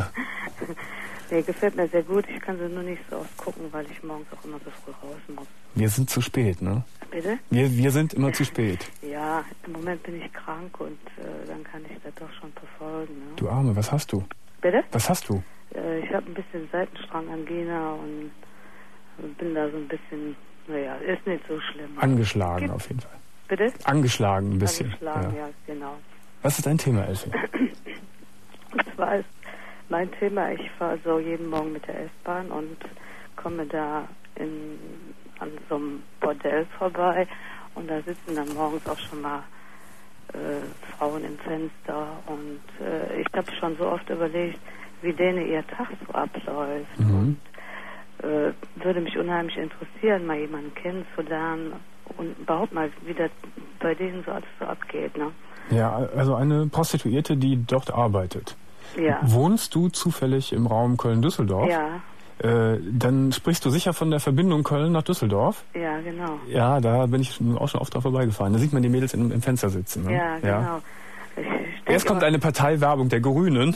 Der gefällt mir sehr gut. Ich kann sie nur nicht so oft gucken, weil ich morgens auch immer so früh raus muss. Wir sind zu spät, ne? Bitte? Wir sind immer zu spät. Ja, im Moment bin ich krank und dann kann ich das doch schon verfolgen. Ne? Du Arme, was hast du? Bitte? Was hast du? Ich habe ein bisschen Seitenstrangangina und bin da so ein bisschen, naja, ist nicht so schlimm. Angeschlagen auf jeden Fall. Bitte? Angeschlagen ein bisschen. Angeschlagen, ja genau. Was ist dein Thema, Elfi? Und zwar ist mein Thema, ich fahre so jeden Morgen mit der S-Bahn und komme da an so einem Bordell vorbei Und da sitzen dann morgens auch schon mal Frauen im Fenster. Und ich habe schon so oft überlegt, wie denen ihr Tag so abläuft. Und würde mich unheimlich interessieren, mal jemanden kennenzulernen und überhaupt mal, wie das bei denen so alles so abgeht. Ne? Ja, also eine Prostituierte, die dort arbeitet. Ja. Wohnst du zufällig im Raum Köln-Düsseldorf? Ja. Dann sprichst du sicher von der Verbindung Köln nach Düsseldorf? Ja, genau. Ja, da bin ich auch schon oft drauf vorbeigefahren. Da sieht man die Mädels im Fenster sitzen. Ne? Ja, genau. Ja. Erst kommt eine Parteiwerbung der Grünen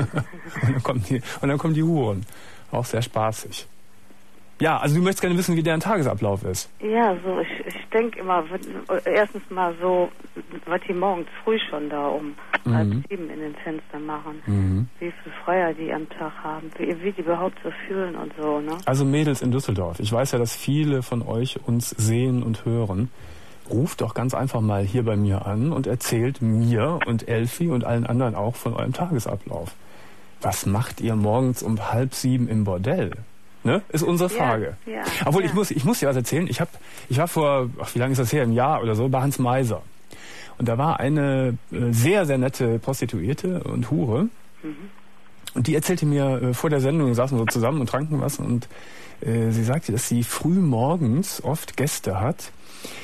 und dann kommen die Huren. Auch sehr spaßig. Ja, also du möchtest gerne wissen, wie deren Tagesablauf ist. Ja, so ich denke immer, erstens mal so, was die morgens früh schon da um 6:30 in den Fenstern machen. Wie viel Freier die am Tag haben, wie die überhaupt so fühlen und so, ne? Also Mädels in Düsseldorf, ich weiß ja, dass viele von euch uns sehen und hören. Ruft doch ganz einfach mal hier bei mir an und erzählt mir und Elfi und allen anderen auch von eurem Tagesablauf. Was macht ihr morgens um 6:30 im Bordell? Ne? Ist unsere Frage. Ja, Obwohl, ich muss dir was erzählen. Ich war vor, wie lange ist das her? Ein Jahr oder so, bei Hans Meiser. Und da war eine sehr, sehr nette Prostituierte und Hure. Und die erzählte mir vor der Sendung, wir saßen so zusammen und tranken was. Und sie sagte, dass sie früh morgens oft Gäste hat,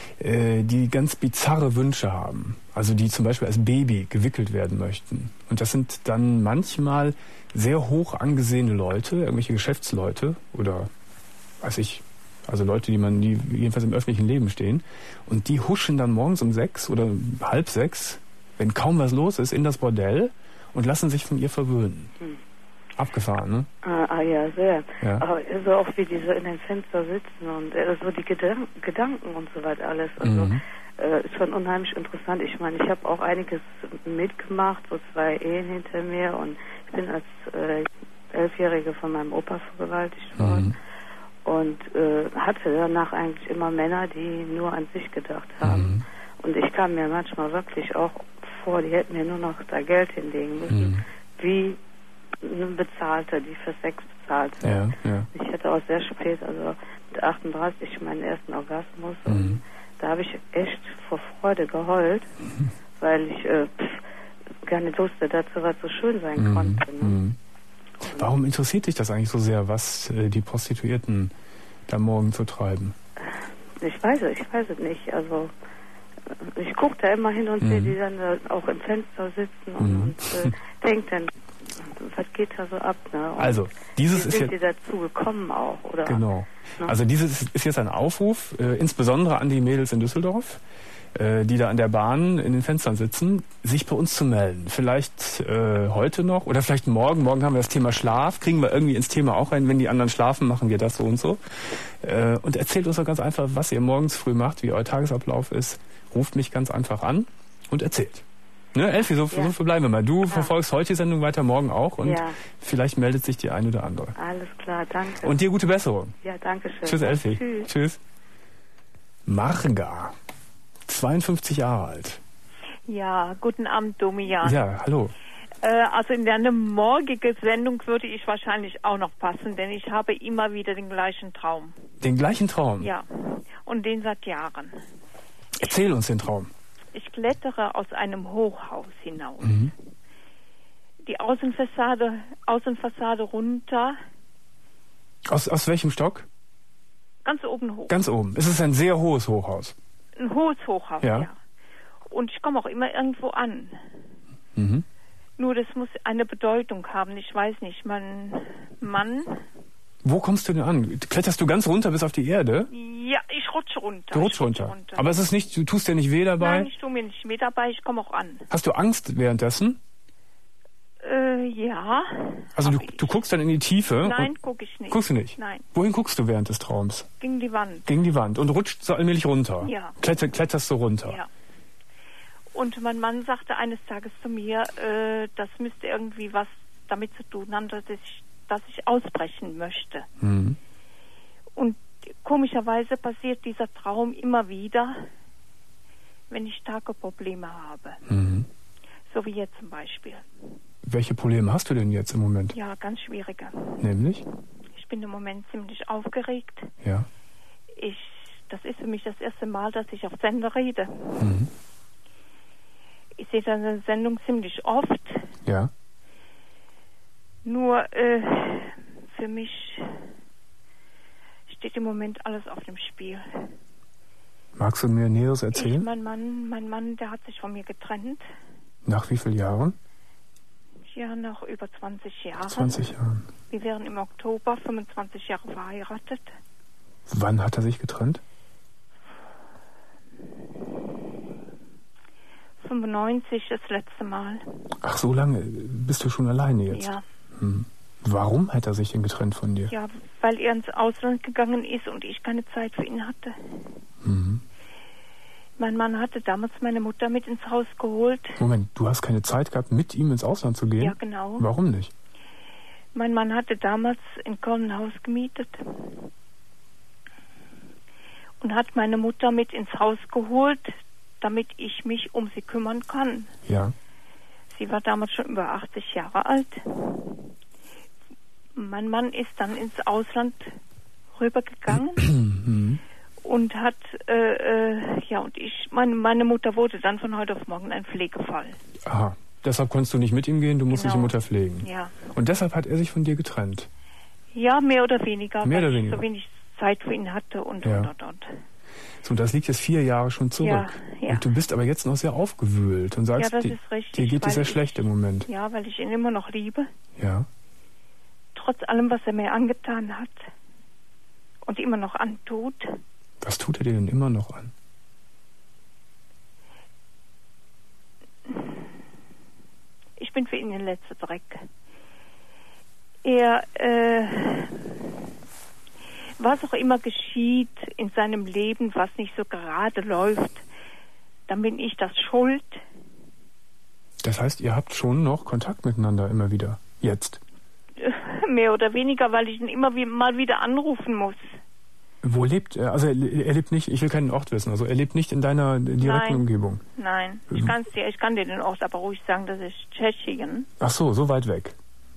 die ganz bizarre Wünsche haben. Also die zum Beispiel als Baby gewickelt werden möchten. Und das sind dann manchmal sehr hoch angesehene Leute, irgendwelche Geschäftsleute oder weiß ich, also Leute, die jedenfalls im öffentlichen Leben stehen. Und die huschen dann morgens um 6 oder 5:30, wenn kaum was los ist, in das Bordell und lassen sich von ihr verwöhnen. Abgefahren, ne? Ja, sehr. Ja. Aber so auch wie die so in den Fenstern sitzen und so die Gedanken und so weiter alles. Also ist schon unheimlich interessant. Ich meine, ich habe auch einiges mitgemacht, so 2 Ehen hinter mir und ich bin als 11-Jährige von meinem Opa vergewaltigt worden und hatte danach eigentlich immer Männer, die nur an sich gedacht haben. Und ich kam mir manchmal wirklich auch vor, die hätten mir nur noch da Geld hinlegen müssen, wie eine Bezahlte, die für Sex bezahlt wird. Ja. Ich hatte auch sehr spät, also mit 38, meinen ersten Orgasmus und da habe ich echt vor Freude geheult, weil ich gar nicht wusste, dass sowas so schön sein konnte. Ne? Warum interessiert dich das eigentlich so sehr, was die Prostituierten da morgen so treiben? Ich weiß es nicht. Also ich gucke da immer hin und sehe die dann auch im Fenster sitzen und denke dann, was geht da so ab? Ne? Und also, dieses wie sind die dazu gekommen auch? Oder? Genau. Ne? Also dieses ist jetzt ein Aufruf, insbesondere an die Mädels in Düsseldorf, die da an der Bahn in den Fenstern sitzen, sich bei uns zu melden. Vielleicht heute noch oder vielleicht morgen. Morgen haben wir das Thema Schlaf. Kriegen wir irgendwie ins Thema auch rein. Wenn die anderen schlafen, machen wir das so und so. Und erzählt uns doch ganz einfach, was ihr morgens früh macht, wie euer Tagesablauf ist. Ruft mich ganz einfach an und erzählt. Ne, Elfi, so verbleiben wir mal. Du verfolgst heute die Sendung weiter, morgen auch und vielleicht meldet sich die eine oder andere. Alles klar, danke. Und dir gute Besserung. Ja, danke schön. Tschüss, Elfi. Tschüss. Marga, 52 Jahre alt. Ja, guten Abend, Domian. Ja, hallo. Also in deine morgige Sendung würde ich wahrscheinlich auch noch passen, denn ich habe immer wieder den gleichen Traum. Den gleichen Traum? Ja, und den seit Jahren. Erzähl uns den Traum. Ich klettere aus einem Hochhaus hinaus. Die Außenfassade runter. Aus welchem Stock? Ganz oben hoch. Ganz oben. Es ist ein sehr hohes Hochhaus. Ein hohes Hochhaus, ja. Und ich komme auch immer irgendwo an. Nur das muss eine Bedeutung haben. Ich weiß nicht, Mann. Wo kommst du denn an? Kletterst du ganz runter bis auf die Erde? Ja, ich rutsche runter. Du rutschst runter. Aber es ist nicht, du tust dir nicht weh dabei? Nein, ich tue mir nicht weh dabei, ich komme auch an. Hast du Angst währenddessen? Ja. Also du guckst dann in die Tiefe? Nein, gucke ich nicht. Guckst du nicht? Nein. Wohin guckst du während des Traums? Gegen die Wand. Gegen die Wand und rutscht so allmählich runter? Ja. Kletterst du runter? Ja. Und mein Mann sagte eines Tages zu mir, das müsste irgendwie was damit zu tun haben, dass ich ausbrechen möchte. Und komischerweise passiert dieser Traum immer wieder, wenn ich starke Probleme habe. So wie jetzt zum Beispiel. Welche Probleme hast du denn jetzt im Moment? Ja, ganz schwierige. Nämlich? Ich bin im Moment ziemlich aufgeregt. Ja. Ich das ist für mich das erste Mal, dass ich auf Sender rede. Ich sehe deine Sendung ziemlich oft. Ja. Nur für mich steht im Moment alles auf dem Spiel. Magst du mir Näheres erzählen? Mein Mann, der hat sich von mir getrennt. Nach wie vielen Jahren? Ja, nach über 20 Jahren. 20 Jahren. Wir wären im Oktober 25 Jahre verheiratet. Wann hat er sich getrennt? 95 das letzte Mal. Ach, so lange bist du schon alleine jetzt? Ja. Warum hat er sich denn getrennt von dir? Ja, weil er ins Ausland gegangen ist und ich keine Zeit für ihn hatte. Mein Mann hatte damals meine Mutter mit ins Haus geholt. Moment, du hast keine Zeit gehabt, mit ihm ins Ausland zu gehen? Ja, genau. Warum nicht? Mein Mann hatte damals in Köln ein Haus gemietet und hat meine Mutter mit ins Haus geholt, damit ich mich um sie kümmern kann. Ja. Sie war damals schon über 80 Jahre alt. Mein Mann ist dann ins Ausland rübergegangen und hat, meine Mutter wurde dann von heute auf morgen ein Pflegefall. Aha, deshalb konntest du nicht mit ihm gehen, du musstest die Mutter pflegen. Ja. Und deshalb hat er sich von dir getrennt? Ja, mehr oder weniger, weil ich so wenig Zeit für ihn hatte und. So, das liegt jetzt 4 Jahre schon zurück. Ja. Und du bist aber jetzt noch sehr aufgewühlt und sagst, ja, das ist richtig, dir geht es sehr schlecht im Moment. Ja, weil ich ihn immer noch liebe. Ja. Trotz allem, was er mir angetan hat und immer noch antut. Was tut er dir denn immer noch an? Ich bin für ihn der letzte Dreck. Er, was auch immer geschieht in seinem Leben, was nicht so gerade läuft, dann bin ich das schuld. Das heißt, ihr habt schon noch Kontakt miteinander immer wieder, jetzt? Mehr oder weniger, weil ich ihn immer mal wieder anrufen muss. Wo lebt er? Also er lebt nicht, ich will keinen Ort wissen, also er lebt nicht in deiner direkten Umgebung? Nein, ich kann dir den Ort aber ruhig sagen, das ist Tschechien. Ach so weit weg.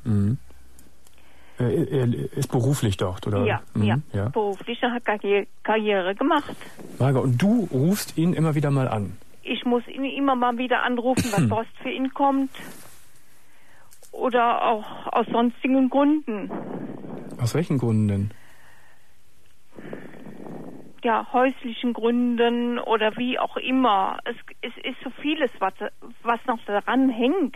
Er ist beruflich dort, oder? Ja, beruflich, er hat Karriere gemacht. Marga, und du rufst ihn immer wieder mal an? Ich muss ihn immer mal wieder anrufen, weil Post für ihn kommt. Oder auch aus sonstigen Gründen. Aus welchen Gründen denn? Ja, häuslichen Gründen oder wie auch immer. Es ist so vieles, was noch daran hängt.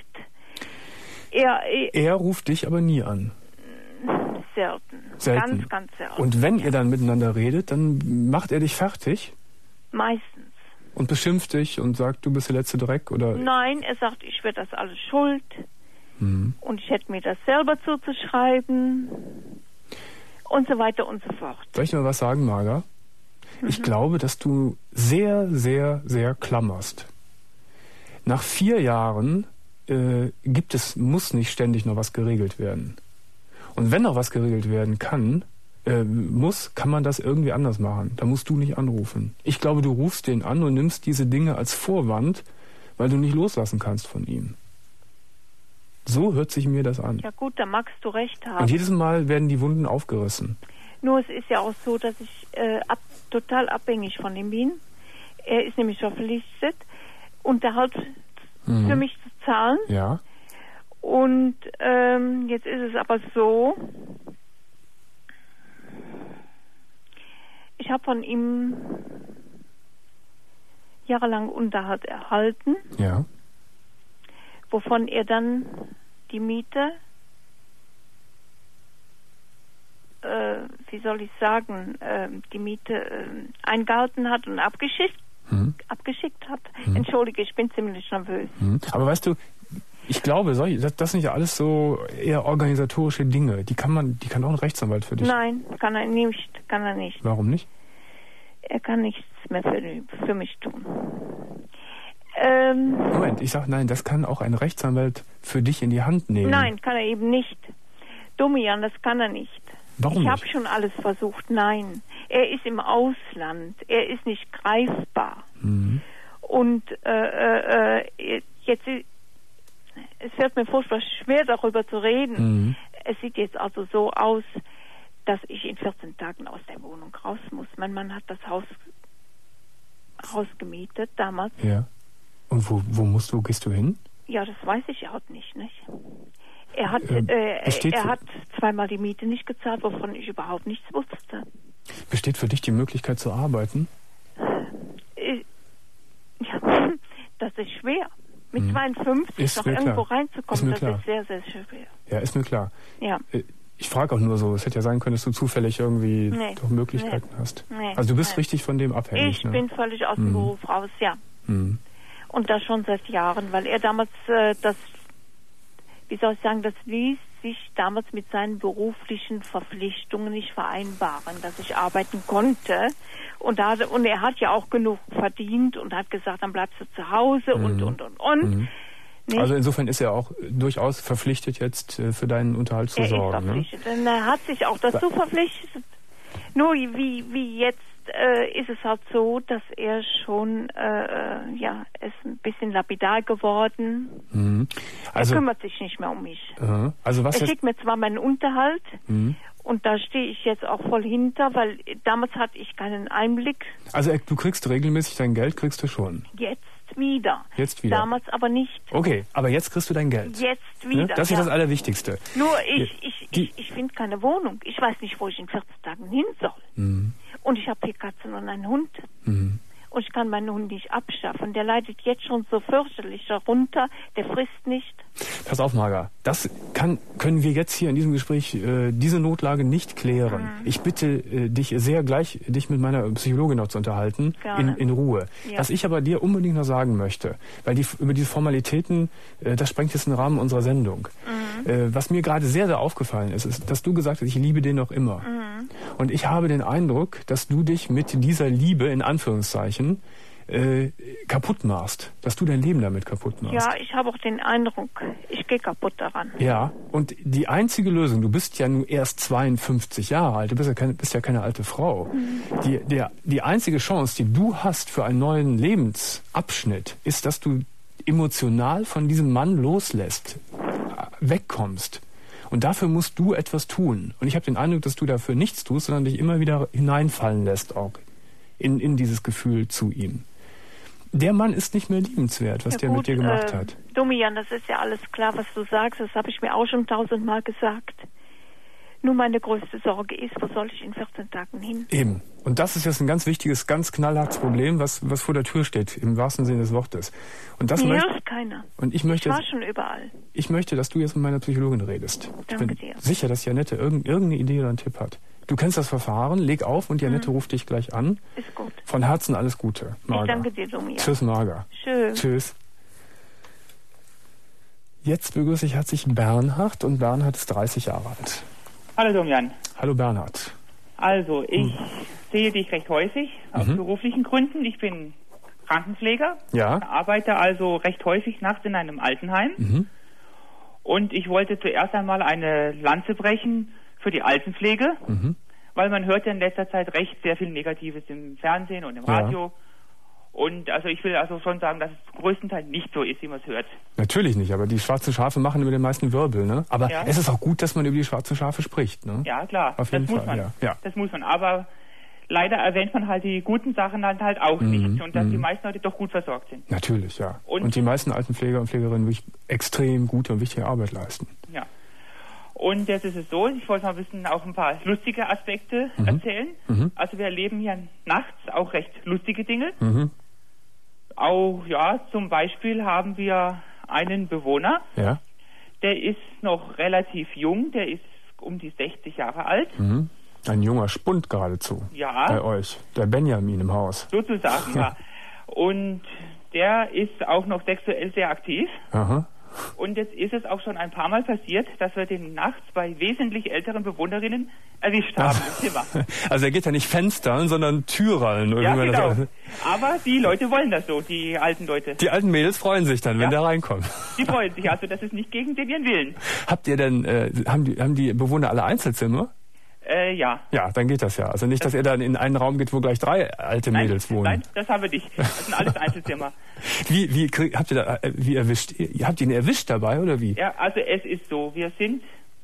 Er ruft dich aber nie an? Selten. Selten. Ganz selten. Und wenn ihr dann miteinander redet, dann macht er dich fertig? Meistens. Und beschimpft dich und sagt, du bist der letzte Dreck? Oder? Nein, er sagt, ich wäre das alles schuld. Und ich hätte mir das selber zuzuschreiben. Und so weiter und so fort. Soll ich dir mal was sagen, Marga? Ich glaube, dass du sehr, sehr, sehr klammerst. Nach 4 Jahren muss nicht ständig noch was geregelt werden. Und wenn noch was geregelt werden kann man das irgendwie anders machen. Da musst du nicht anrufen. Ich glaube, du rufst den an und nimmst diese Dinge als Vorwand, weil du nicht loslassen kannst von ihm. So hört sich mir das an. Ja gut, da magst du recht haben. Und jedes Mal werden die Wunden aufgerissen. Nur es ist ja auch so, dass ich total abhängig von ihm bin. Er ist nämlich verpflichtet, Unterhalt für mich zu zahlen. Ja. Und jetzt ist es aber so, ich habe von ihm jahrelang Unterhalt erhalten. Ja. Wovon er dann die Miete, die Miete eingehalten hat und abgeschickt hat. Entschuldige, ich bin ziemlich nervös. Aber weißt du, ich glaube, das sind ja alles so eher organisatorische Dinge. Die kann auch ein Rechtsanwalt für dich. Nein, kann er nicht. Warum nicht? Er kann nichts mehr für mich tun. Moment, ich sag nein, das kann auch ein Rechtsanwalt für dich in die Hand nehmen. Nein, kann er eben nicht. Domian, das kann er nicht. Warum ich habe schon alles versucht, nein. Er ist im Ausland, er ist nicht greifbar. Und jetzt es fällt mir furchtbar schwer, darüber zu reden. Es sieht jetzt also so aus, dass ich in 14 Tagen aus der Wohnung raus muss. Mein Mann hat das Haus gemietet damals. Ja. Und wo gehst du hin? Ja, das weiß ich auch nicht. Er hat zweimal die Miete nicht gezahlt, wovon ich überhaupt nichts wusste. Besteht für dich die Möglichkeit zu arbeiten? Ja, das ist schwer. Mit 52 noch irgendwo reinzukommen, das ist sehr, sehr schwer. Ja, ist mir klar. Ja. Ich frage auch nur so, es hätte ja sein können, dass du zufällig irgendwie doch Möglichkeiten hast. Also du bist richtig von dem abhängig. Ich bin völlig aus dem Beruf raus, ja. Und das schon seit Jahren, weil er damals das ließ sich damals mit seinen beruflichen Verpflichtungen nicht vereinbaren, dass ich arbeiten konnte. Und er hat ja auch genug verdient und hat gesagt, dann bleibst du zu Hause und. Also insofern ist er auch durchaus verpflichtet, jetzt für deinen Unterhalt zu sorgen. Er ist verpflichtet. Und er hat sich auch dazu verpflichtet. Nur wie jetzt ist es halt so, dass er schon, ist ein bisschen lapidar geworden. Er kümmert sich nicht mehr um mich. Er schickt mir zwar meinen Unterhalt, und da stehe ich jetzt auch voll hinter, weil damals hatte ich keinen Einblick. Also du kriegst regelmäßig dein Geld, kriegst du schon? Jetzt wieder. Damals aber nicht. Okay, aber jetzt kriegst du dein Geld. Jetzt wieder. Das ist ja das Allerwichtigste. Nur ich finde keine Wohnung. Ich weiß nicht, wo ich in 14 Tagen hin soll. Und ich habe 4 Katzen und einen Hund. Und ich kann meinen Hund nicht abschaffen. Der leidet jetzt schon so fürchterlich darunter. Der frisst nicht. Pass auf, Marga. Das können wir jetzt hier in diesem Gespräch, diese Notlage nicht klären. Ich bitte dich sehr gleich, dich mit meiner Psychologin noch zu unterhalten. In Ruhe. Ja. Was ich aber dir unbedingt noch sagen möchte, weil über die Formalitäten, das sprengt jetzt den Rahmen unserer Sendung. Was mir gerade sehr, sehr aufgefallen ist, dass du gesagt hast, ich liebe den noch immer. Und ich habe den Eindruck, dass du dich mit dieser Liebe, in Anführungszeichen, kaputt machst, dass du dein Leben damit kaputt machst. Ja, ich habe auch den Eindruck, ich gehe kaputt daran. Ja, und die einzige Lösung, du bist ja nun erst 52 Jahre alt, du bist ja keine alte Frau. Die einzige Chance, die du hast für einen neuen Lebensabschnitt, ist, dass du emotional von diesem Mann loslässt, wegkommst. Und dafür musst du etwas tun. Und ich habe den Eindruck, dass du dafür nichts tust, sondern dich immer wieder hineinfallen lässt auch in dieses Gefühl zu ihm. Der Mann ist nicht mehr liebenswert, was der mit dir gemacht hat. Domian, das ist ja alles klar, was du sagst. Das habe ich mir auch schon 1000-mal gesagt. Nur meine größte Sorge ist, wo soll ich in 14 Tagen hin? Eben. Und das ist jetzt ein ganz wichtiges, ganz knallhartes Problem, was vor der Tür steht, im wahrsten Sinne des Wortes. Und das mir hilft keiner. Und ich war schon überall. Ich möchte, dass du jetzt mit meiner Psychologin redest. Danke dir. Ich bin sicher, dass Janette irgendeine Idee oder einen Tipp hat. Du kennst das Verfahren, leg auf und Janette ruft dich gleich an. Ist gut. Von Herzen alles Gute, Marga. Ich danke dir, Domian. Tschüss, Marga. Tschüss. Jetzt begrüße ich herzlich Bernhard und Bernhard ist 30 Jahre alt. Hallo Domian. Hallo Bernhard. Also, ich sehe dich recht häufig, aus beruflichen Gründen. Ich bin Krankenpfleger, arbeite also recht häufig nachts in einem Altenheim. Und ich wollte zuerst einmal eine Lanze brechen für die Altenpflege, weil man hört ja in letzter Zeit recht sehr viel Negatives im Fernsehen und im Radio. Und also ich will also schon sagen, dass es größtenteils nicht so ist, wie man es hört. Natürlich nicht, aber die schwarzen Schafe machen über den meisten Wirbel, ne? Aber es ist auch gut, dass man über die schwarzen Schafe spricht, ne? Ja, klar. Auf jeden Fall. Das muss man. Aber leider erwähnt man halt die guten Sachen halt auch nicht. Und dass die meisten Leute doch gut versorgt sind. Natürlich, ja. Und die meisten Altenpfleger und Pflegerinnen wirklich extrem gute und wichtige Arbeit leisten. Ja. Und jetzt ist es so, ich wollte mal ein bisschen auch ein paar lustige Aspekte erzählen. Also wir erleben hier nachts auch recht lustige Dinge. Auch, zum Beispiel haben wir einen Bewohner, der ist noch relativ jung, der ist um die 60 Jahre alt. Ein junger Spund geradezu bei euch, der Benjamin im Haus. Sozusagen, ja. Und der ist auch noch sexuell sehr aktiv. Und jetzt ist es auch schon ein paar Mal passiert, dass wir den nachts bei wesentlich älteren Bewohnerinnen erwischt haben im Zimmer. Also er geht ja nicht Fenstern, sondern Türrallen. Oder ja, genau. Aber die Leute wollen das so, die alten Leute. Die alten Mädels freuen sich dann, wenn der reinkommt. Die freuen sich, also das ist nicht gegen ihren Willen. Habt ihr denn, haben die Bewohner alle Einzelzimmer? Ja. Ja, dann geht das ja. Also nicht, dass ihr dann in einen Raum geht, wo gleich 3 alte Mädels wohnen. Nein, das haben wir nicht. Das sind alles Einzelzimmer. Habt ihr ihn erwischt dabei oder wie? Ja, also es ist so, wir sind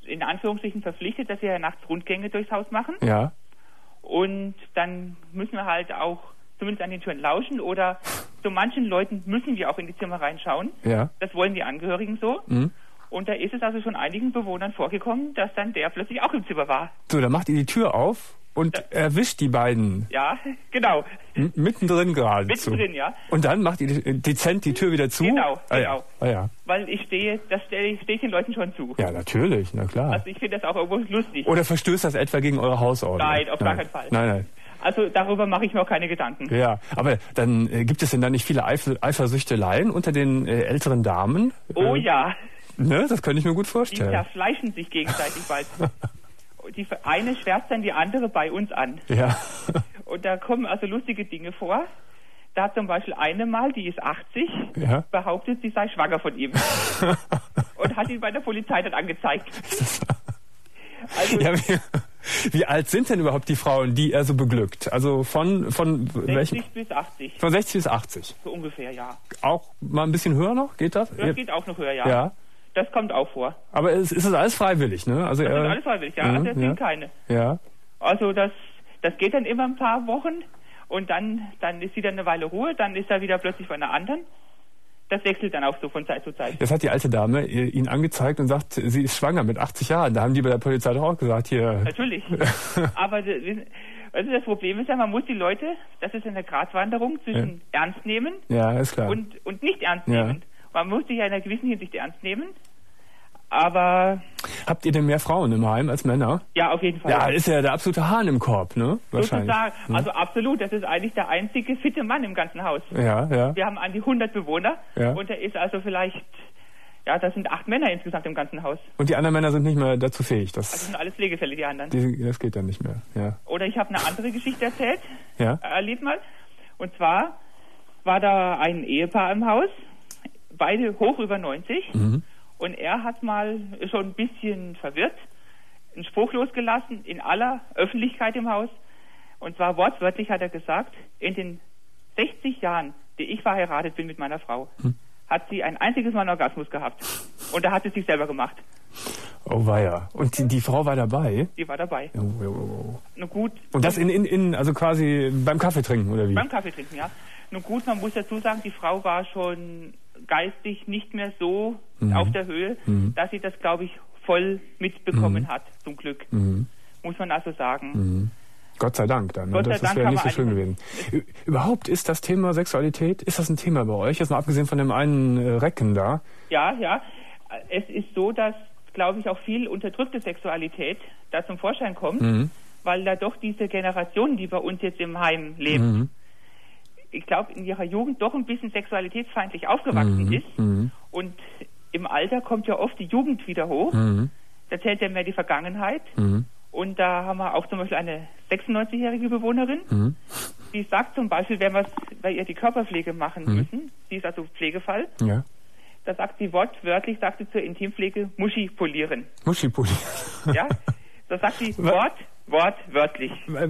in Anführungsstrichen verpflichtet, dass wir nachts Rundgänge durchs Haus machen. Ja. Und dann müssen wir halt auch zumindest an den Türen lauschen oder zu manchen Leuten müssen wir auch in die Zimmer reinschauen. Ja. Das wollen die Angehörigen so. Und da ist es also schon einigen Bewohnern vorgekommen, dass dann der plötzlich auch im Zimmer war. So, dann macht ihr die Tür auf und erwischt die beiden. Ja, genau. Mittendrin geradezu. Mittendrin, ja. Und dann macht ihr dezent die Tür wieder zu? Genau, genau. Ja. Weil ich stehe ich den Leuten schon zu. Ja, natürlich, na klar. Also ich finde das auch irgendwo lustig. Oder verstößt das etwa gegen eure Hausordnung? Nein, auf gar keinen Fall. Nein. Also darüber mache ich mir auch keine Gedanken. Ja, aber dann gibt es denn da nicht viele Eifersüchteleien unter den älteren Damen? Oh ja. Ne, das könnte ich mir gut vorstellen. Die zerfleischen sich gegenseitig bald. Die eine schwärzt dann die andere bei uns an. Ja. Und da kommen also lustige Dinge vor. Da hat zum Beispiel eine mal, die ist 80, behauptet, sie sei schwanger von ihm. Und hat ihn bei der Polizei dann angezeigt. Also, ja, wie alt sind denn überhaupt die Frauen, die er so beglückt? Also von 60 bis 80. Von 60 bis 80? So ungefähr, ja. Auch mal ein bisschen höher noch? Geht das? Das geht auch noch höher, ja. Ja. Das kommt auch vor. Aber ist es alles freiwillig, ne? Also das ist alles freiwillig, ja. Also es sind keine. Ja. Also das geht dann immer ein paar Wochen und dann ist wieder eine Weile Ruhe, dann ist er wieder plötzlich bei einer anderen. Das wechselt dann auch so von Zeit zu Zeit. Das hat die alte Dame ihn angezeigt und sagt, sie ist schwanger mit 80 Jahren. Da haben die bei der Polizei doch auch gesagt, hier... Natürlich. Aber also das Problem ist ja, man muss die Leute, das ist eine Gratwanderung zwischen ernst nehmen ist klar. Und nicht ernst nehmen. Man muss sich ja in einer gewissen Hinsicht ernst nehmen. Aber... Habt ihr denn mehr Frauen im Heim als Männer? Ja, auf jeden Fall. Ja, ist ja der absolute Hahn im Korb, ne? Wahrscheinlich. Sozusagen. Also absolut. Das ist eigentlich der einzige fitte Mann im ganzen Haus. Ja. Wir haben an die 100 Bewohner. Ja. Und er ist also vielleicht... Ja, das sind 8 Männer insgesamt im ganzen Haus. Und die anderen Männer sind nicht mehr dazu fähig? Das sind alles Pflegefälle, die anderen. Das geht dann nicht mehr, ja. Oder ich habe eine andere Geschichte erzählt. Ja. Erlebt mal. Und zwar war da ein Ehepaar im Haus. Beide hoch über 90. Und er hat mal schon ein bisschen verwirrt einen Spruch losgelassen in aller Öffentlichkeit im Haus. Und zwar wortwörtlich hat er gesagt, in den 60 Jahren, die ich verheiratet bin mit meiner Frau, hat sie ein einziges Mal einen Orgasmus gehabt. Und da hat sie sich selber gemacht. Oh weia. Und die Frau war dabei? Die war dabei. Oh. Nun gut. Und das also quasi beim Kaffee trinken, oder wie? Beim Kaffee trinken, ja. Nun gut, man muss dazu sagen, die Frau war schon geistig nicht mehr so auf der Höhe, dass sie das, glaube ich, voll mitbekommen hat, zum Glück. Muss man also sagen. Gott sei Dank dann. Ne? Das wäre nicht so schön gewesen. Überhaupt ist das Thema Sexualität, ist das ein Thema bei euch? Jetzt mal abgesehen von dem einen Recken da. Ja. Es ist so, dass, glaube ich, auch viel unterdrückte Sexualität da zum Vorschein kommt, weil da doch diese Generation, die bei uns jetzt im Heim lebt, ich glaube, in ihrer Jugend doch ein bisschen sexualitätsfeindlich aufgewachsen ist. Und im Alter kommt ja oft die Jugend wieder hoch. Da zählt ja mehr die Vergangenheit. Und da haben wir auch zum Beispiel eine 96-jährige Bewohnerin, die sagt zum Beispiel, wenn wir bei ihr die Körperpflege machen müssen, sie ist also Pflegefall, da sagt sie wortwörtlich, sagt sie zur Intimpflege, Muschi polieren. Muschi polieren? Ja, da sagt sie wortwörtlich.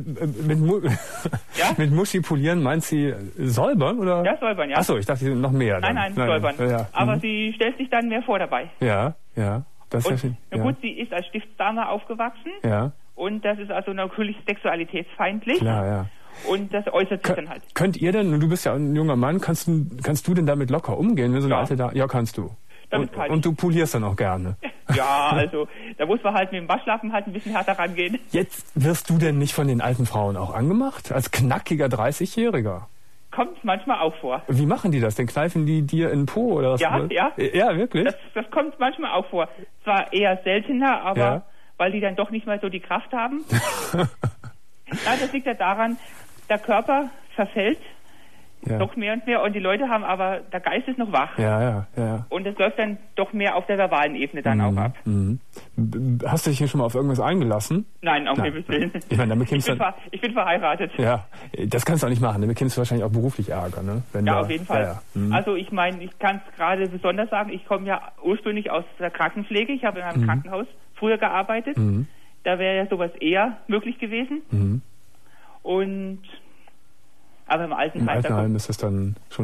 Mit Muschi polieren meint sie säubern, oder? Ja, säubern, ja. Achso, ich dachte noch mehr. Nein, säubern. Ja. Aber sie stellt sich dann mehr vor dabei. Ja. Das ist gut, sie ist als Stiftsdame aufgewachsen. Ja. Und das ist also natürlich sexualitätsfeindlich. Klar, ja. Und das äußert sich dann halt. Könnt ihr denn, du bist ja ein junger Mann, kannst du denn damit locker umgehen, wenn so eine alte da? Ja, kannst du. Und du polierst dann auch gerne. Ja, also da muss man halt mit dem Waschlappen halt ein bisschen härter rangehen. Jetzt wirst du denn nicht von den alten Frauen auch angemacht? Als knackiger 30-Jähriger? Kommt manchmal auch vor. Wie machen die das? Denn kneifen die dir in den Po oder was? Ja. Ja, wirklich? Das kommt manchmal auch vor. Zwar eher seltener, aber weil die dann doch nicht mehr so die Kraft haben. Ja, das liegt ja daran, der Körper verfällt doch mehr und mehr und die Leute haben aber, der Geist ist noch wach. Ja. Und es läuft dann doch mehr auf der verbalen Ebene dann auch ab. Hast du dich hier schon mal auf irgendwas eingelassen? Nein, auf Himmels Willen. Ich bin verheiratet. Ja, das kannst du auch nicht machen. Damit bekommst du wahrscheinlich auch beruflich Ärger, ne? Auf jeden Fall. Also ich meine, ich kann es gerade besonders sagen, ich komme ja ursprünglich aus der Krankenpflege. Ich habe in einem Krankenhaus früher gearbeitet. Da wäre ja sowas eher möglich gewesen. Aber im Altenheim ist das dann schon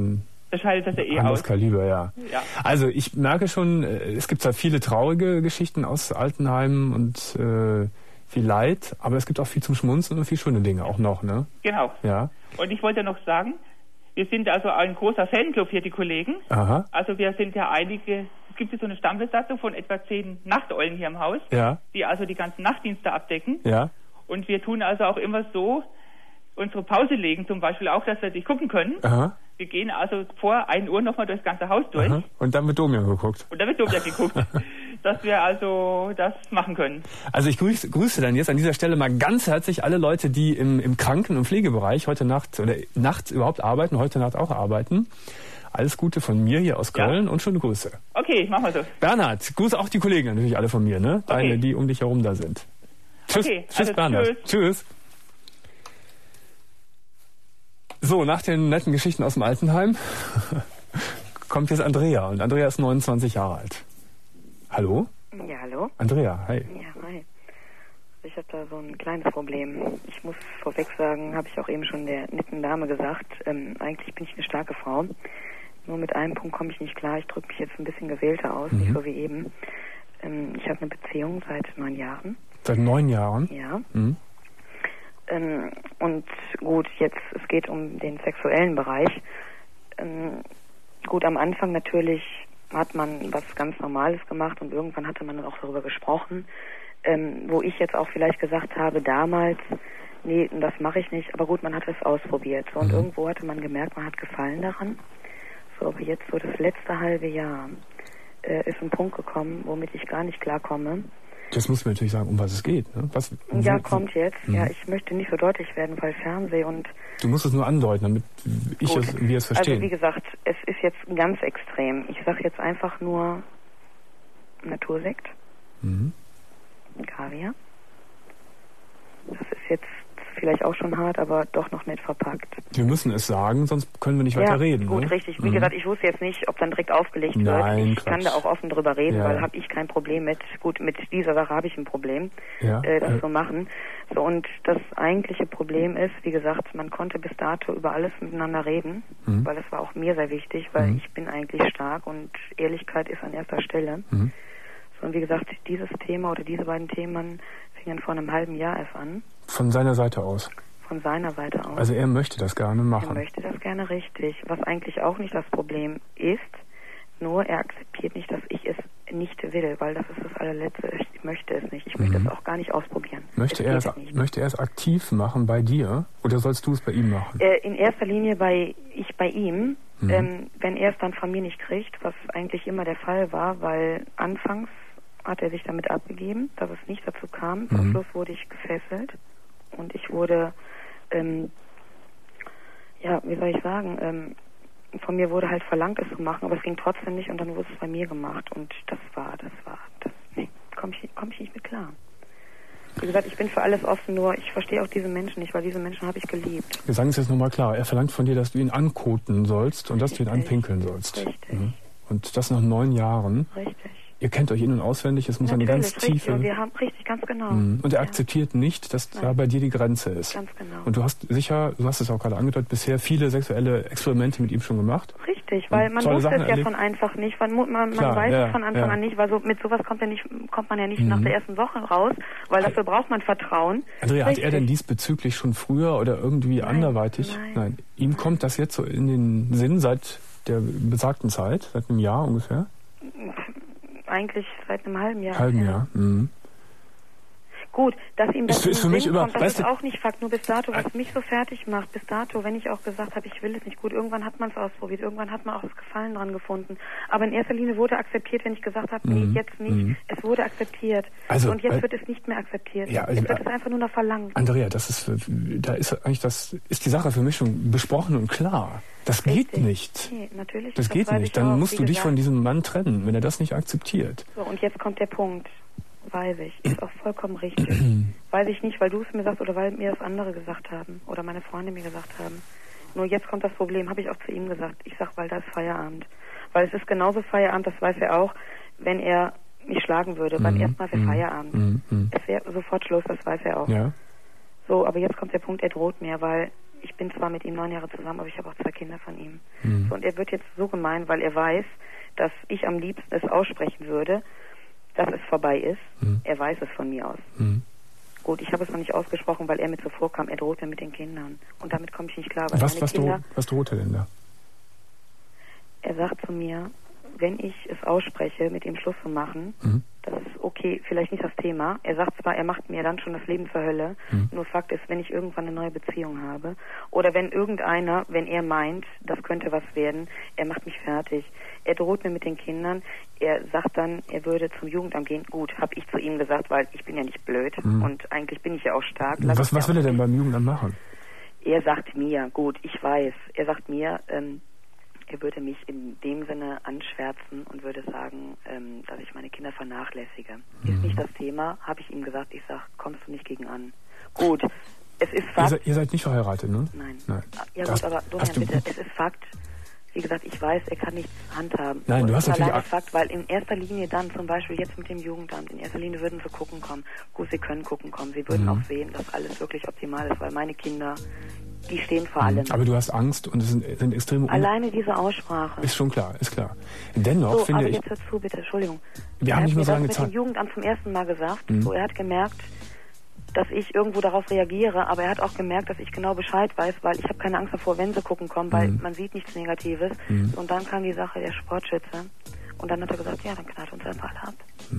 Da scheidet das ja aus. Anderes Kaliber, ja. Also ich merke schon, es gibt zwar viele traurige Geschichten aus Altenheimen und viel Leid, aber es gibt auch viel zum Schmunzeln und viel schöne Dinge auch noch, ne? Genau. Ja. Und ich wollte noch sagen, wir sind also ein großer Fanclub hier, die Kollegen. Aha. Also wir sind ja einige, es gibt hier so eine Stammbesatzung von etwa 10 Nachteulen hier im Haus, die also die ganzen Nachtdienste abdecken. Ja. Und wir tun also auch immer so, unsere Pause legen zum Beispiel auch, dass wir dich gucken können. Aha. Wir gehen also vor 1 Uhr nochmal durchs ganze Haus durch. Aha. Und dann wird Domian geguckt. Dass wir also das machen können. Also ich grüße dann jetzt an dieser Stelle mal ganz herzlich alle Leute, die im Kranken- und Pflegebereich heute Nacht oder nachts überhaupt arbeiten, heute Nacht auch arbeiten. Alles Gute von mir hier aus Köln und schöne Grüße. Okay, machen wir so. Bernhard, grüße auch die Kollegen natürlich alle von mir, ne? Deine, die um dich herum da sind. Tschüss, tschüss Bernhard. Tschüss. So, nach den netten Geschichten aus dem Altenheim kommt jetzt Andrea. Und Andrea ist 29 Jahre alt. Hallo? Ja, hallo. Andrea, hi. Ja, hi. Ich habe da so ein kleines Problem. Ich muss vorweg sagen, habe ich auch eben schon der netten Dame gesagt, eigentlich bin ich eine starke Frau. Nur mit einem Punkt komme ich nicht klar. Ich drücke mich jetzt ein bisschen gewählter aus, nicht so wie eben. Ich habe eine Beziehung seit 9 Jahren. Seit 9 Jahren? Ja. Und gut, jetzt, es geht um den sexuellen Bereich. Gut, am Anfang natürlich hat man was ganz Normales gemacht und irgendwann hatte man dann auch darüber gesprochen, wo ich jetzt auch vielleicht gesagt habe, damals, nee, das mache ich nicht, aber gut, man hat es ausprobiert. So, und irgendwo hatte man gemerkt, man hat Gefallen daran. So, aber jetzt so das letzte halbe Jahr ist ein Punkt gekommen, womit ich gar nicht klarkomme. Jetzt muss man natürlich sagen, um was es geht. Ne? Kommt jetzt. Ja, ich möchte nicht so deutlich werden, weil Fernsehen und... Du musst es nur andeuten, damit wir es verstehen. Also wie gesagt, es ist jetzt ganz extrem. Ich sage jetzt einfach nur Natursekt, Kaviar. Das ist jetzt vielleicht auch schon hart, aber doch noch nett verpackt. Wir müssen es sagen, sonst können wir nicht weiter reden. Gut, ne? Richtig. Wie gesagt, ich wusste jetzt nicht, ob dann direkt aufgelegt wird. Ich kann da auch offen drüber reden, weil habe ich kein Problem mit. Gut, mit dieser Sache habe ich ein Problem, das zu machen. So, und das eigentliche Problem ist, wie gesagt, man konnte bis dato über alles miteinander reden, weil das war auch mir sehr wichtig, weil ich bin eigentlich stark und Ehrlichkeit ist an erster Stelle. So, und wie gesagt, dieses Thema oder diese beiden Themen fingen vor einem halben Jahr erst an. Von seiner Seite aus? Von seiner Seite aus. Also er möchte das gerne machen? Er möchte das gerne, richtig. Was eigentlich auch nicht das Problem ist, nur er akzeptiert nicht, dass ich es nicht will, weil das ist das allerletzte. Ich möchte es nicht. Ich möchte es auch gar nicht ausprobieren. Möchte er es aktiv machen bei dir oder sollst du es bei ihm machen? In erster Linie bei ihm. Wenn er es dann von mir nicht kriegt, was eigentlich immer der Fall war, weil anfangs hat er sich damit abgegeben, dass es nicht dazu kam. Zum Schluss wurde ich gefesselt und ich wurde, wie soll ich sagen, von mir wurde halt verlangt, es zu machen, aber es ging trotzdem nicht und dann wurde es bei mir gemacht und das komme ich nicht mit klar. Wie gesagt, ich bin für alles offen, nur ich verstehe auch diese Menschen nicht, weil diese Menschen habe ich geliebt. Wir sagen es jetzt nochmal klar, er verlangt von dir, dass du ihn ankoten sollst und dass du ihn anpinkeln sollst. Richtig. Und das nach 9 Jahren. Richtig. Ihr kennt euch in- und auswendig, es muss eine ganz tiefe... Und wir haben ganz genau. Und er akzeptiert nicht, dass da bei dir die Grenze ist. Ganz genau. Und du hast es auch gerade angedeutet, bisher viele sexuelle Experimente mit ihm schon gemacht. Richtig, weil man wusste es ja von einfach nicht. Man weiß es von Anfang an nicht, weil mit sowas kommt man ja nicht nach der ersten Woche raus, weil dafür braucht man Vertrauen. Andrea, hat er denn diesbezüglich schon früher oder irgendwie anderweitig? Nein. Ihm kommt das jetzt so in den Sinn seit der besagten Zeit, seit einem Jahr ungefähr? Eigentlich seit einem halben Jahr. Gut, dass ihm das ist für mich kommt, das ist auch nicht Fakt. Nur bis dato, was mich so fertig macht, bis dato, wenn ich auch gesagt habe, ich will es nicht, gut, irgendwann hat man es ausprobiert, irgendwann hat man auch das Gefallen dran gefunden. Aber in erster Linie wurde akzeptiert, wenn ich gesagt habe, nee, jetzt nicht. Es wurde akzeptiert. Also, und jetzt wird es nicht mehr akzeptiert. Ja, jetzt wird es einfach nur noch verlangt. Andrea, ist die Sache für mich schon besprochen und klar. Das geht nicht. Nee, natürlich. Das geht nicht. Dann musst du dich von diesem Mann trennen, wenn er das nicht akzeptiert. So, und jetzt kommt der Punkt. Weiß ich. Ist auch vollkommen richtig. Weiß ich nicht, weil du es mir sagst oder weil mir das andere gesagt haben oder meine Freunde mir gesagt haben. Nur jetzt kommt das Problem, habe ich auch zu ihm gesagt. Ich sag, weil da ist Feierabend. Weil es ist genauso Feierabend, das weiß er auch, wenn er mich schlagen würde. Beim ersten Mal wäre Feierabend. Es wäre sofort Schluss, das weiß er auch. Ja. So, aber jetzt kommt der Punkt, er droht mir, weil ich bin zwar mit ihm 9 Jahre zusammen, aber ich habe auch 2 Kinder von ihm. So, und er wird jetzt so gemein, weil er weiß, dass ich am liebsten es aussprechen würde, dass es vorbei ist. Er weiß es von mir aus. Gut, ich habe es noch nicht ausgesprochen, weil er mir zuvor kam, er droht mir mit den Kindern. Und damit komme ich nicht klar. Weil was droht er denn da? Er sagt zu mir, wenn ich es ausspreche, mit ihm Schluss zu machen, das ist okay, vielleicht nicht das Thema. Er sagt zwar, er macht mir dann schon das Leben zur Hölle, nur Fakt ist, wenn ich irgendwann eine neue Beziehung habe oder wenn er meint, das könnte was werden, er macht mich fertig. Er droht mir mit den Kindern, er sagt dann, er würde zum Jugendamt gehen. Gut, habe ich zu ihm gesagt, weil ich bin ja nicht blöd und eigentlich bin ich ja auch stark. Was will er denn beim Jugendamt machen? Er sagt mir, gut, ich weiß, er sagt mir, er würde mich in dem Sinne anschwärzen und würde sagen, dass ich meine Kinder vernachlässige. Ist nicht das Thema, habe ich ihm gesagt. Ich sage, kommst du nicht gegen an. Gut, es ist Fakt. Ihr seid nicht verheiratet, ne? Nein. Ja gut, aber Dorian, bitte, es ist Fakt. Wie gesagt, ich weiß, er kann nichts handhaben. Nein, du hast natürlich... Fakt, weil in erster Linie dann, zum Beispiel jetzt mit dem Jugendamt, in erster Linie würden sie gucken kommen. Gut, sie können gucken kommen. Sie würden auch sehen, dass alles wirklich optimal ist, weil meine Kinder... Die stehen vor allem. Aber du hast Angst und es sind extreme... Alleine diese Aussprache. Ist schon klar, ist klar. Dennoch finde ich... jetzt hör zu, bitte, Entschuldigung. Wir haben nicht mehr so lange Zeit. Er hat mir das mit dem Jugendamt zum ersten Mal gesagt. So, er hat gemerkt, dass ich irgendwo darauf reagiere, aber er hat auch gemerkt, dass ich genau Bescheid weiß, weil ich habe keine Angst davor, wenn sie gucken kommen, weil man sieht nichts Negatives. Und dann kam die Sache der Sportschütze. Und dann hat er gesagt, ja, dann knallt uns einfach alle ab.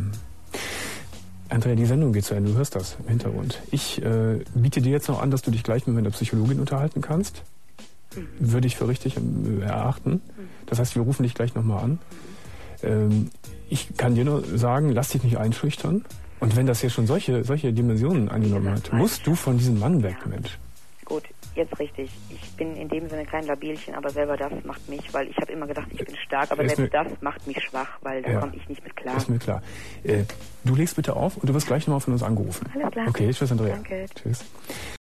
Andrea, die Sendung geht zu Ende, du hörst das im Hintergrund. Ich biete dir jetzt noch an, dass du dich gleich mit meiner Psychologin unterhalten kannst. Würde ich für richtig erachten. Das heißt, wir rufen dich gleich nochmal an. Ich kann dir nur sagen, lass dich nicht einschüchtern. Und wenn das hier schon solche Dimensionen angenommen hat, musst du von diesem Mann weg, Mensch. Gut, jetzt richtig. Ich bin in dem Sinne kein Labilchen, aber selber das macht mich, weil ich habe immer gedacht, ich bin stark, aber selbst das macht mich schwach, weil da komme ich nicht mit klar. Ist mir klar. Du legst bitte auf und du wirst gleich nochmal von uns angerufen. Alles klar. Okay, tschüss Andrea. Danke. Tschüss.